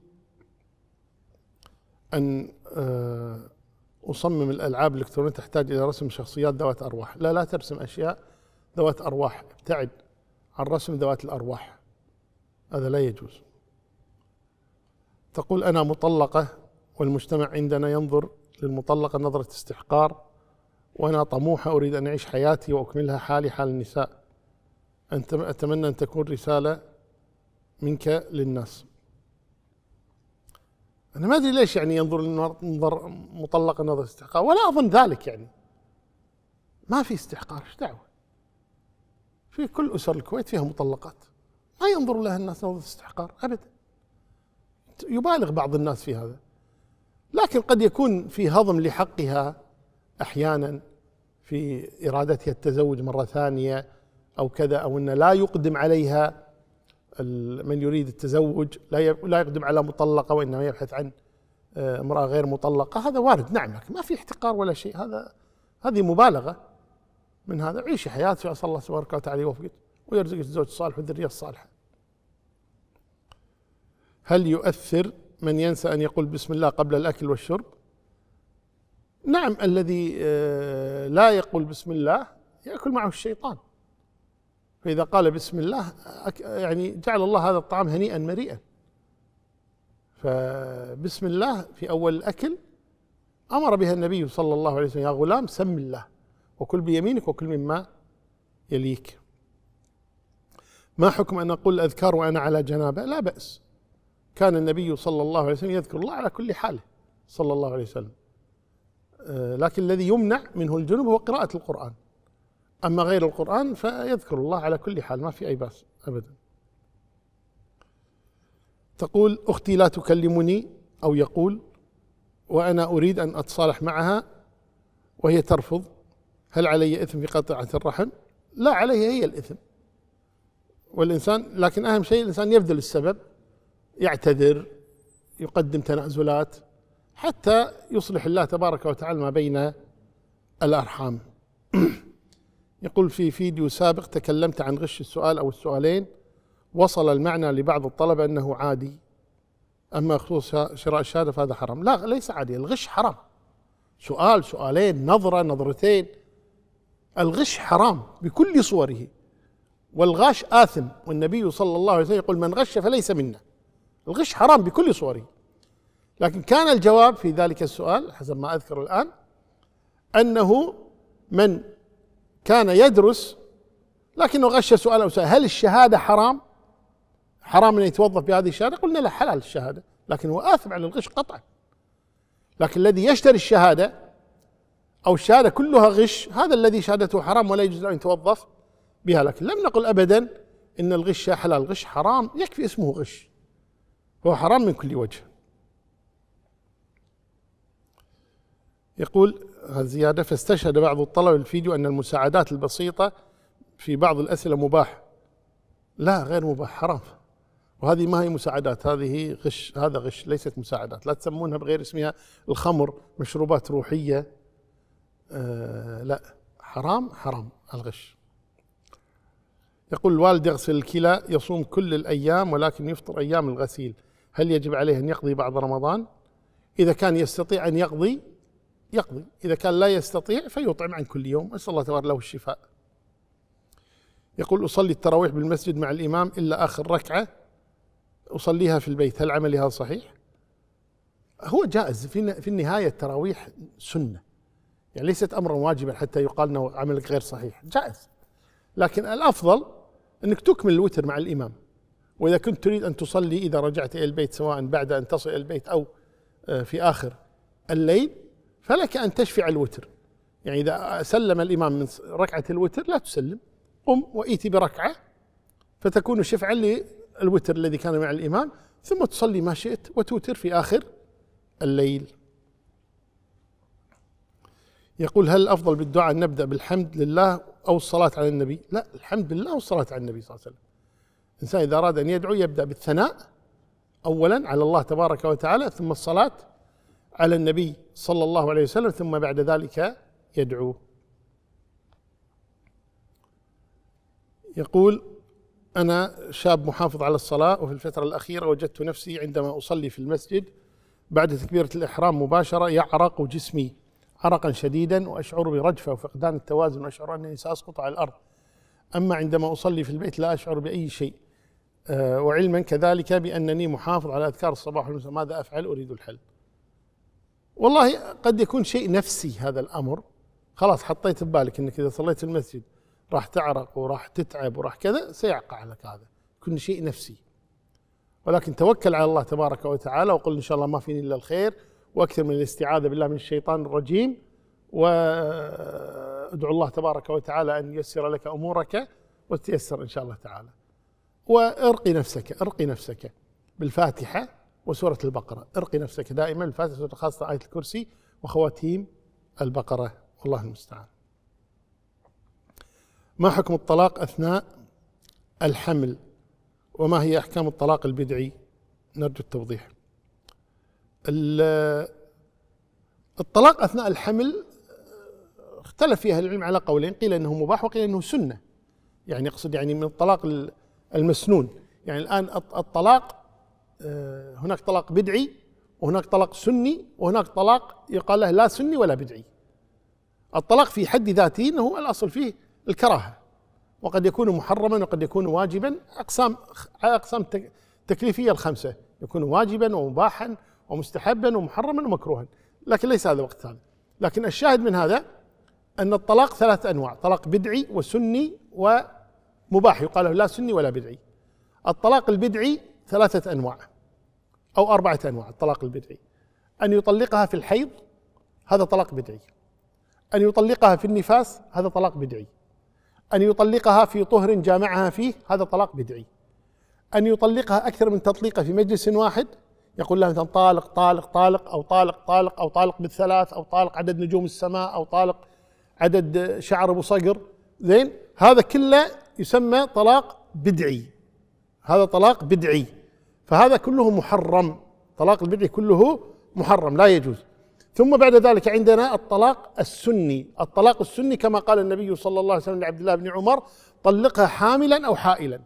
أن أصمم الألعاب الإلكترونية تحتاج إلى رسم شخصيات ذوات أرواح؟ لا، لا ترسم أشياء ذوات أرواح، ابتعد عن رسم ذوات الأرواح، هذا لا يجوز. تقول أنا مطلقة والمجتمع عندنا ينظر للمطلقة نظرة استحقار، وأنا طموحة أريد أن أعيش حياتي وأكملها حالي حال النساء، أتمنى أن تكون رسالة منك للناس. أنا ما أدري ليش يعني ينظر للنظر مطلقة نظرة استحقار، ولا أظن ذلك، يعني ما في استحقار، إيش دعوة؟ في كل أسر الكويت فيها مطلقات، ما ينظر لها الناس نظرة استحقار أبدا. يبالغ بعض الناس في هذا، لكن قد يكون في هضم لحقها أحيانا في إرادتها التزوج مرة ثانية أو كذا، أو أن لا يقدم عليها من يريد التزوج، لا يقدم على مطلقة وإنما يبحث عن امرأة غير مطلقة، هذا وارد نعم، لكن ما في احتقار ولا شيء، هذا هذه مبالغة من هذا. عيشي حياتك، أسأل الله تبارك وتعالى يوفقك ويرزقك الزوج الصالح والذرية الصالحة. هل يؤثر من ينسى أن يقول بسم الله قبل الأكل والشرب؟ نعم، الذي لا يقول بسم الله يأكل معه الشيطان، فإذا قال بسم الله يعني جعل الله هذا الطعام هنيئا مريئا. فبسم الله في أول الأكل أمر بها النبي صلى الله عليه وسلم، يا غلام سم الله وكل بيمينك وكل مما يليك. ما حكم أن أقول الأذكار وأنا على جنابة؟ لا بأس، كان النبي صلى الله عليه وسلم يذكر الله على كل حاله صلى الله عليه وسلم، لكن الذي يمنع منه الجنوب هو قراءة القرآن، أما غير القرآن فيذكر الله على كل حال، ما في أي بأس أبدا. تقول أختي لا تكلمني أو يقول وأنا أريد أن أتصالح معها وهي ترفض، هل علي إثم في قطيعة الرحم؟ لا، عليه هي الإثم والإنسان، لكن أهم شيء الإنسان يبذل السبب، يعتذر، يقدم تنازلات حتى يصلح الله تبارك وتعالى ما بين الأرحام. يقول في فيديو سابق تكلمت عن غش السؤال أو السؤالين، وصل المعنى لبعض الطلبة أنه عادي، أما خصوص شراء الشهادة فهذا حرام. لا، ليس عادي، الغش حرام، سؤال سؤالين نظرة نظرتين، الغش حرام بكل صوره، والغاش آثم، والنبي صلى الله عليه وسلم يقول من غش فليس منا. الغش حرام بكل صوره، لكن كان الجواب في ذلك السؤال حسب ما أذكر الآن أنه من كان يدرس لكنه غش سؤال أو سؤال، هل الشهادة حرام؟ حرام أن يتوظف بهذه الشهادة؟ قلنا لا، حلال الشهادة، لكن هو آثم على الغش قطعا. لكن الذي يشتري الشهادة أو الشهادة كلها غش، هذا الذي شهادته حرام ولا يجوز أن يتوظف بها. لكن لم نقل أبدا إن الغش حلال، الغش حرام، يكفي اسمه غش، هو حرام من كل وجه. يقول زيادة فاستشهد بعض الطلبة الفيديو أن المساعدات البسيطة في بعض الأسئلة مباح. لا، غير مباح، حرام، وهذه ما هي مساعدات، هذه غش، هذا غش، ليست مساعدات، لا تسمونها بغير اسمها، الخمر مشروبات روحية، آه لا، حرام حرام الغش. يقول الوالد يغسل الكلى، يصوم كل الأيام ولكن يفطر أيام الغسيل، هل يجب عليه أن يقضي بعد رمضان؟ إذا كان يستطيع أن يقضي يقضي، إذا كان لا يستطيع فيطعم عن كل يوم، أسأل الله تبارك له الشفاء. يقول أصلي التراويح بالمسجد مع الإمام إلا آخر ركعة أصليها في البيت، هل عملي هذا صحيح؟ هو جائز، في النهاية التراويح سنة، يعني ليست أمرا واجبا حتى يقال أنه عملك غير صحيح، جائز، لكن الأفضل أنك تكمل الوتر مع الإمام. وإذا كنت تريد أن تصلي إذا رجعت إلى البيت سواء بعد أن تصل إلى البيت أو في آخر الليل فلك أن تشفع الوتر، يعني إذا سلم الإمام من ركعة الوتر لا تسلم، قم وإيتي بركعة فتكون شفعا للوتر الذي كان مع الإمام، ثم تصلي ما شئت وتوتر في آخر الليل. يقول هل الأفضل بالدعاء أن نبدأ بالحمد لله أو الصلاة على النبي؟ لا، الحمد لله والصلاة على النبي صلى الله عليه وسلم. الإنسان إذا أراد أن يدعو يبدأ بالثناء أولا على الله تبارك وتعالى، ثم الصلاة على النبي صلى الله عليه وسلم، ثم بعد ذلك يدعو. يقول أنا شاب محافظ على الصلاة، وفي الفترة الأخيرة وجدت نفسي عندما أصلي في المسجد بعد تكبيرة الإحرام مباشرة يعرق جسمي عرقا شديدا، وأشعر برجفة وفقدان التوازن، وأشعر أنني سأسقط على الأرض. أما عندما أصلي في البيت لا أشعر بأي شيء. أه وعلما كذلك بأنني محافظ على أذكار الصباح والمساء، ماذا أفعل؟ أريد الحل. والله قد يكون شيء نفسي هذا الأمر، خلاص حطيت ببالك أنك إذا صليت في المسجد راح تعرق وراح تتعب وراح كذا، سيقع لك هذا، كل شيء نفسي. ولكن توكل على الله تبارك وتعالى وقل إن شاء الله ما فيني إلا الخير، وأكثر من الاستعاذة بالله من الشيطان الرجيم، وادعو الله تبارك وتعالى أن ييسر لك أمورك وتيسر إن شاء الله تعالى. وارقي نفسك ارقي نفسك بالفاتحة وسورة البقرة، ارقي نفسك دائما بالفاتحة، خاصة آية الكرسي وخواتيم البقرة، والله المستعان. ما حكم الطلاق أثناء الحمل؟ وما هي أحكام الطلاق البدعي؟ نرجو التوضيح. الطلاق أثناء الحمل اختلف فيها العلم على قولين، قيل أنه مباح وقيل أنه سنة، يعني يقصد يعني من الطلاق المسنون. يعني الآن الطلاق هناك طلاق بدعي وهناك طلاق سني وهناك طلاق يقال له لا سني ولا بدعي. الطلاق في حد ذاته انه الأصل فيه الكراهة، وقد يكون محرما وقد يكون واجبا، أقسام أقسام تكليفية الخمسة، يكون واجبا ومباحا ومستحبا ومحرما ومكروها، لكن ليس هذا وقت هذا. لكن الشاهد من هذا أن الطلاق ثلاث أنواع: طلاق بدعي وسني ومباح يقال له لا سني ولا بدعي. الطلاق البدعي ثلاثة أنواع أو أربعة أنواع. الطلاق البدعي أن يطلقها في الحيض، هذا طلاق بدعي. أن يطلقها في النفاس، هذا طلاق بدعي. أن يطلقها في طهر جامعها فيه، هذا طلاق بدعي. أن يطلقها أكثر من تطليقة في مجلس واحد، يقول لها مثلا طالق طالق طالق أو طالق طالق أو طالق بالثلاث أو طالق عدد نجوم السماء أو طالق عدد شعر أبو صقر، زين، هذا كله يسمى طلاق بدعي، هذا طلاق بدعي، فهذا كله محرم. طلاق البدعي كله محرم لا يجوز. ثم بعد ذلك عندنا الطلاق السني. الطلاق السني كما قال النبي صلى الله عليه وسلم لعبد الله بن عمر: طلقها حاملا أو حائلا.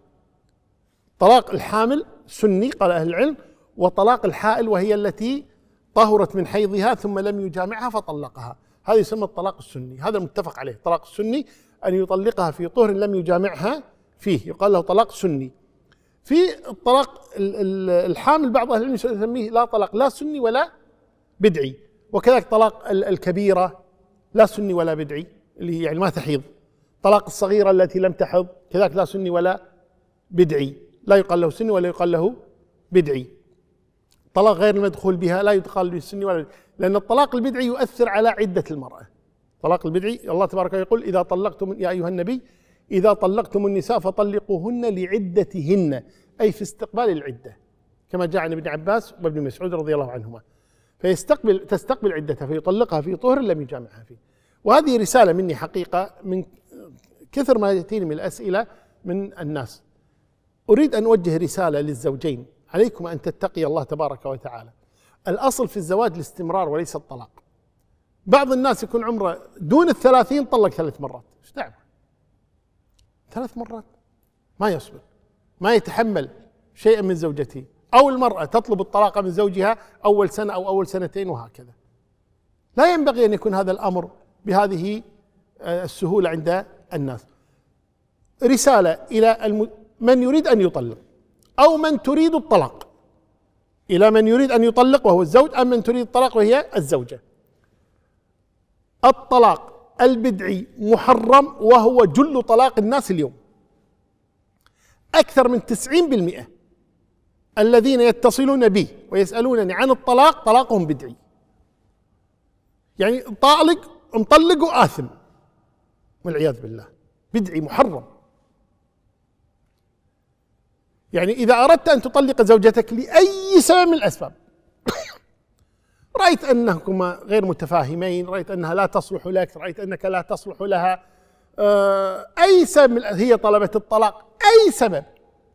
طلاق الحامل سني قال أهل العلم، وطلاق الحائل وهي التي طهرت من حيضها ثم لم يجامعها فطلقها، هذا يسمى الطلاق السني، هذا المتفق عليه. الطلاق السني أن يطلقها في طهر لم يجامعها فيه، يقال له طلاق سني. في الطلاق الحامل بعض أهل العلم يسميه لا طلاق لا سني ولا بدعي. وكذلك طلاق الكبيرة لا سني ولا بدعي، اللي يعني ما تحيض. طلاق الصغيرة التي لم تحض كذلك لا سني ولا بدعي، لا يقال له سني ولا يقال له بدعي. طلاق غير المدخول بها لا يقال له سني ولا بدعي، لأن الطلاق البدعي يؤثر على عدة المرأة. الطلاق البدعي الله تبارك وتعالى يقول: إذا طلقتم يا أيها النبي إذا طلقتم النساء فطلقوهن لعدتهن، أي في استقبال العدة، كما جاء عن ابن عباس وابن مسعود رضي الله عنهما. فيستقبل تستقبل عدتها فيطلقها في طهر لم يجامعها فيه. وهذه رسالة مني حقيقة، من كثر ما يأتيني من الأسئلة من الناس، أريد أن أوجه رسالة للزوجين: عليكم أن تتقي الله تبارك وتعالى. الأصل في الزواج الاستمرار وليس الطلاق. بعض الناس يكون عمره دون الثلاثين طلق ثلاث مرات، ايش دعوه؟ ثلاث مرات ما يصبر، ما يتحمل شيئا من زوجته، أو المرأة تطلب الطلاق من زوجها أول سنة أو أول سنتين وهكذا. لا ينبغي أن يكون هذا الأمر بهذه السهولة عند الناس. رسالة إلى الم... من يريد أن يطلق أو من تريد الطلاق، إلى من يريد أن يطلق وهو الزوج أم من تريد الطلاق وهي الزوجة. الطلاق البدعي محرم، وهو جل طلاق الناس اليوم. أكثر من تسعين بالمئة الذين يتصلون بي ويسألونني عن الطلاق طلاقهم بدعي، يعني طالق مطلق وآثم والعياذ بالله، بدعي محرم. يعني إذا أردت أن تطلق زوجتك لأي سبب من الأسباب، رأيت أنكما غير متفاهمين، رأيت أنها لا تصلح لك، رأيت أنك لا تصلح لها، أي سبب، هي طلبت الطلاق، أي سبب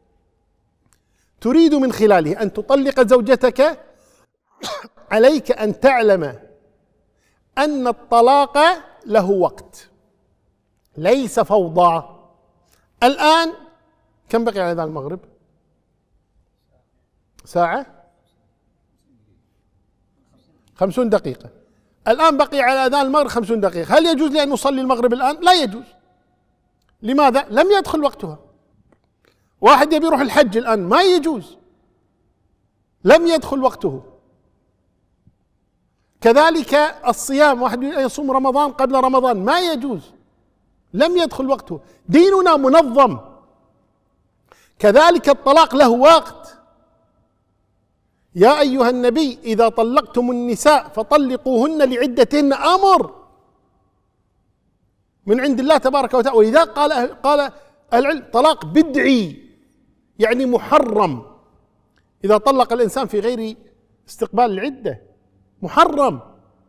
تريد من خلاله أن تطلق زوجتك، عليك أن تعلم أن الطلاق له وقت، ليس فوضى. الآن كم بقي على أذان المغرب؟ ساعة؟ خمسون دقيقة. الآن بقي على أذان المغرب خمسون دقيقة. هل يجوز لي أن أصلي المغرب الآن؟ لا يجوز. لماذا؟ لم يدخل وقتها. واحد يبي يروح الحج الآن، ما يجوز، لم يدخل وقته. كذلك الصيام، واحد يصوم رمضان قبل رمضان، ما يجوز، لم يدخل وقته. ديننا منظم. كذلك الطلاق له وقت. يا أيها النبي إذا طلقتم النساء فطلقوهن لعدتهن، أمر من عند الله تبارك وتعالى. ولذا قال قال العلم طلاق بدعي، يعني محرم. إذا طلق الإنسان في غير استقبال العدة محرم.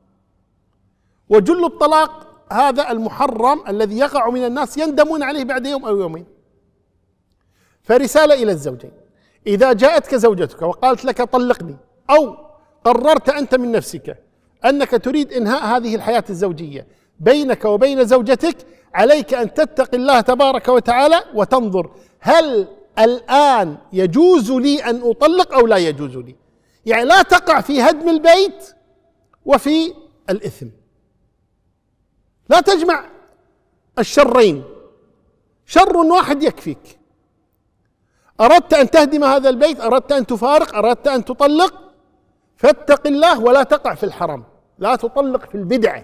وجل الطلاق هذا المحرم الذي يقع من الناس يندمون عليه بعد يوم أو يومين. فرسالة إلى الزوجين: إذا جاءتك زوجتك وقالت لك طلقني، أو قررت أنت من نفسك أنك تريد إنهاء هذه الحياة الزوجية بينك وبين زوجتك، عليك أن تتقي الله تبارك وتعالى وتنظر هل الآن يجوز لي أن أطلق أو لا يجوز لي. يعني لا تقع في هدم البيت وفي الإثم، لا تجمع الشرين، شر واحد يكفيك. أردت أن تهدم هذا البيت، أردت أن تفارق، أردت أن تطلق، فاتق الله ولا تقع في الحرام. لا تطلق في البدعة.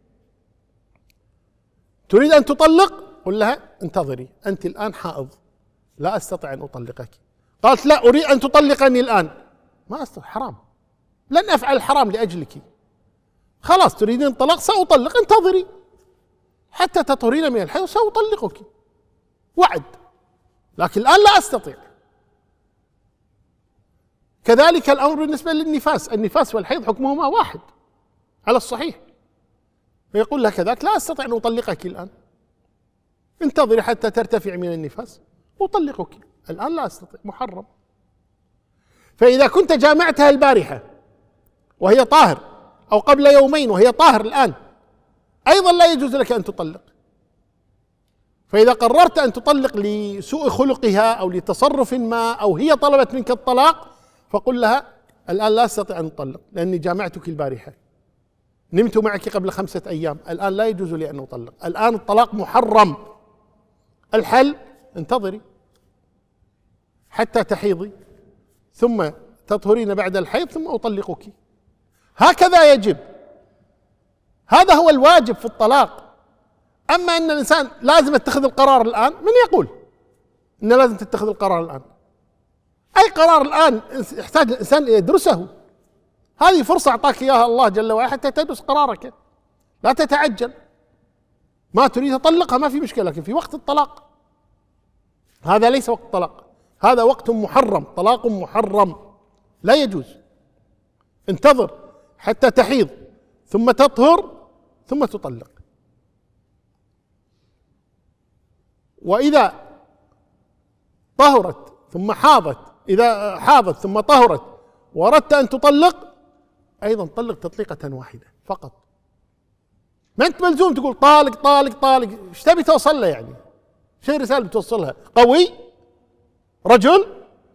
تريد أن تطلق، قل لها انتظري، أنت الآن حائض، لا أستطيع أن أطلقك. قالت لا أريد أن تطلقني الآن، ما أستطيع، حرام، لن أفعل الحرام لأجلك. خلاص تريدين الطلاق، سأطلق، انتظري حتى تطهرين من الحيض سأطلقك، وعد، لكن الآن لا أستطيع. كذلك الأمر بالنسبة للنفاس، النفاس والحيض حكمهما واحد على الصحيح. فيقول لها كذلك لا أستطيع أن أطلقك الآن، انتظري حتى ترتفع من النفاس أطلقك، الآن لا أستطيع، محرم. فإذا كنت جامعتها البارحة وهي طاهر، أو قبل يومين وهي طاهر الآن، أيضا لا يجوز لك أن تطلق. فإذا قررت أن تطلق لسوء خلقها أو لتصرف ما، أو هي طلبت منك الطلاق، فقل لها الآن لا أستطيع أن أطلق لأني جامعتك البارحة، نمت معك قبل خمسة أيام، الآن لا يجوز لي أن أطلق، الآن الطلاق محرم. الحل انتظري حتى تحيضي ثم تطهرين بعد الحيض ثم أطلقك. هكذا يجب، هذا هو الواجب في الطلاق. أما أن الإنسان لازم يتخذ القرار الآن، من يقول أنه لازم تتخذ القرار الآن؟ أي قرار الآن يحتاج الإنسان يدرسه. هذه فرصة أعطاك إياها الله جل وعلا حتى تدرس قرارك، لا تتعجل. ما تريد تطلقها ما في مشكلة، لكن في وقت الطلاق، هذا ليس وقت طلاق، هذا وقت محرم، طلاق محرم لا يجوز. انتظر حتى تحيض ثم تطهر ثم تطلق. وإذا طهرت ثم حاضت، إذا حاضت ثم طهرت وأردت أن تطلق، أيضا طلق تطليقة واحدة فقط. ما أنت ملزوم تقول طالق طالق طالق، ايش تبي توصل له يعني؟ شيء رسالة بتوصلها؟ قوي؟ رجل؟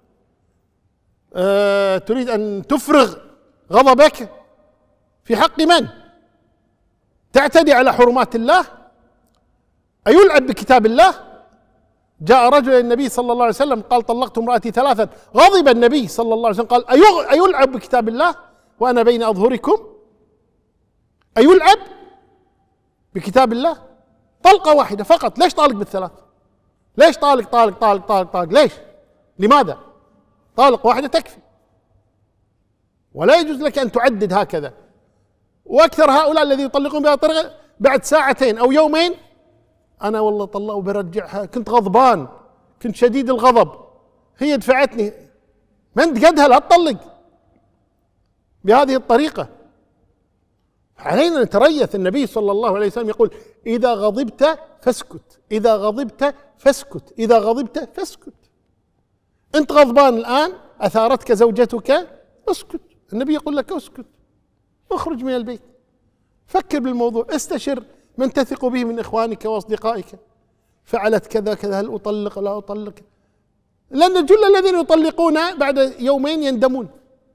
أه تريد أن تفرغ غضبك في حق من؟ تعتدي على حرمات الله؟ أيلعب بكتاب الله؟ جاء رجل إلى النبي صلى الله عليه وسلم قال طلقت امرأتي ثلاثا، غضب النبي صلى الله عليه وسلم قال أيلعب بكتاب الله وأنا بين أظهركم؟ أيلعب بكتاب الله؟ طلقة واحدة فقط، ليش طالق بالثلاث؟ ليش طالق طالق طالق طالق طالق؟ ليش؟ لماذا؟ طالق واحدة تكفي، ولا يجوز لك أن تعدد هكذا. وأكثر هؤلاء الذين يطلقون بهذه الطريقة بعد ساعتين أو يومين، أنا والله طلق وبرجعها، كنت غضبان، كنت شديد الغضب، هي دفعتني، ما أنت قدها لا تطلق بهذه الطريقة. علينا نتريث. النبي صلى الله عليه وسلم يقول إذا غضبت فاسكت، إذا غضبت فاسكت، إذا غضبت فاسكت. أنت غضبان الآن، أثارتك زوجتك، اسكت. النبي يقول لك اسكت، اخرج من البيت، فكر بالموضوع، استشر من تثق به من إخوانك وأصدقائك، فعلت كذا كذا، هل أطلق لا أطلق؟ لأن جل الذين يطلقون بعد يومين يندمون،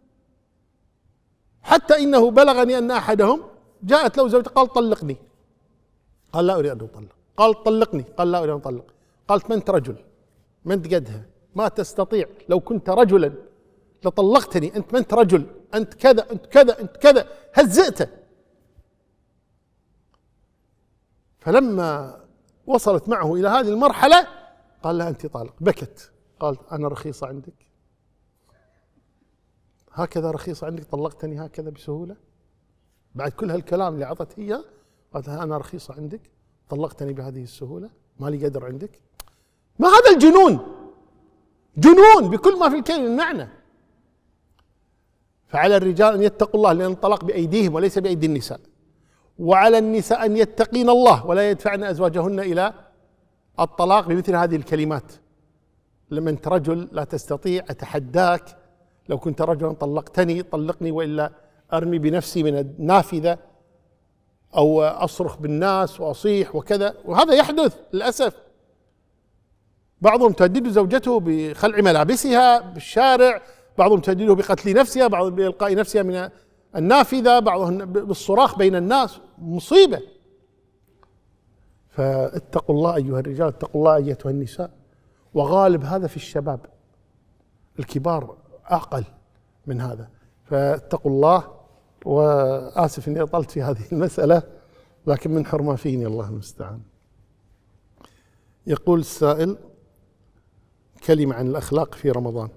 حتى إنه بلغني أن أحدهم جاءت له زوجته قال طلقني، قال لا أريد أن أطلق، قال طلقني، قال لا أريد أن أطلق، قالت ما أنت رجل، ما أنت قدها، ما تستطيع، لو كنت رجلا لطلقتني، أنت ما أنت رجل، أنت كذا أنت كذا أنت كذا، هزئته. فلما وصلت معه إلى هذه المرحلة قال لها أنت طالق، بكت، قالت أنا رخيصة عندك؟ هكذا رخيصة عندك طلقتني هكذا بسهولة؟ بعد كل هالكلام اللي عطت هي قالت لها أنا رخيصة عندك طلقتني بهذه السهولة؟ ما لي قدر عندك؟ ما هذا الجنون؟ جنون بكل ما في الكلمة المعنى. فعلى الرجال أن يتقوا الله لأن الطلاق بأيديهم وليس بأيدي النساء، وعلى النساء أن يتقين الله ولا يدفعن أزواجهن إلى الطلاق بمثل هذه الكلمات. لما أنت رجل لا تستطيع أتحداك، لو كنت رجلا طلقتني طلقني وإلا أرمي بنفسي من النافذة أو أصرخ بالناس وأصيح وكذا. وهذا يحدث للأسف، بعضهم تهدد زوجته بخلع ملابسها بالشارع، بعضهم تهدده بقتل نفسها، بعضهم بإلقاء نفسها من النافذة، بعضهم بالصراخ بين الناس، مصيبة. فاتقوا الله أيها الرجال، اتقوا الله أيتها النساء. وغالب هذا في الشباب، الكبار أقل من هذا. فاتقوا الله. وآسف أني أطلت في هذه المسألة، لكن من حرمة فيني، الله المستعان. يقول السائل كلمة عن الأخلاق في رمضان.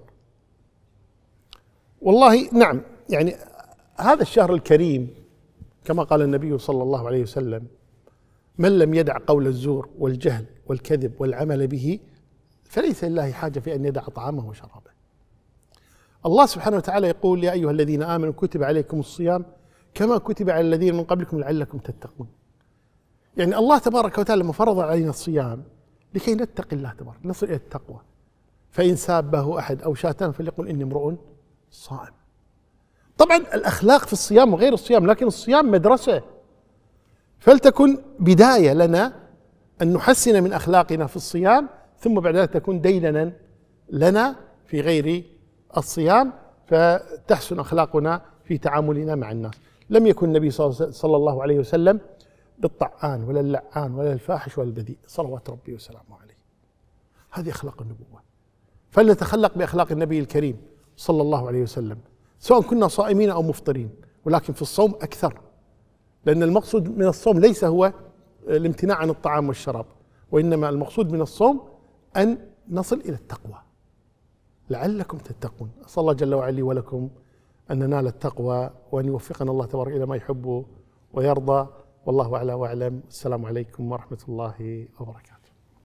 والله نعم، يعني هذا الشهر الكريم كما قال النبي صلى الله عليه وسلم: من لم يدع قول الزور والجهل والكذب والعمل به فليس لله حاجة في أن يدع طعامه وشرابه. الله سبحانه وتعالى يقول: يا أيها الذين آمنوا كتب عليكم الصيام كما كتب على الذين من قبلكم لعلكم تتقون. يعني الله تبارك وتعالى لما فرض علينا الصيام لكي نتقي الله تبارك، نصل إلى التقوى. فإن سابه أحد أو شاتم فليقل إني امرؤ صائم. طبعا الأخلاق في الصيام وغير الصيام، لكن الصيام مدرسة، فلتكن بداية لنا أن نحسن من أخلاقنا في الصيام، ثم بعد ذلك تكون ديدنا لنا في غير الصيام، فتحسن أخلاقنا في تعاملنا مع الناس. لم يكن النبي صلى الله عليه وسلم بالطعان ولا اللعان ولا الفاحش ولا البذيء، صلوات ربي وسلامه عليه. هذه أخلاق النبوة، فلنتخلق بأخلاق النبي الكريم صلى الله عليه وسلم، سواء كنا صائمين أو مفطرين، ولكن في الصوم أكثر، لأن المقصود من الصوم ليس هو الامتناع عن الطعام والشراب، وإنما المقصود من الصوم أن نصل إلى التقوى لعلكم تتقون. أسأل الله جل وعلا لي ولكم أن ننال التقوى، وأن يوفقنا الله تبارك إلى ما يحب ويرضى. والله أعلى وأعلم. السلام عليكم ورحمة الله وبركاته.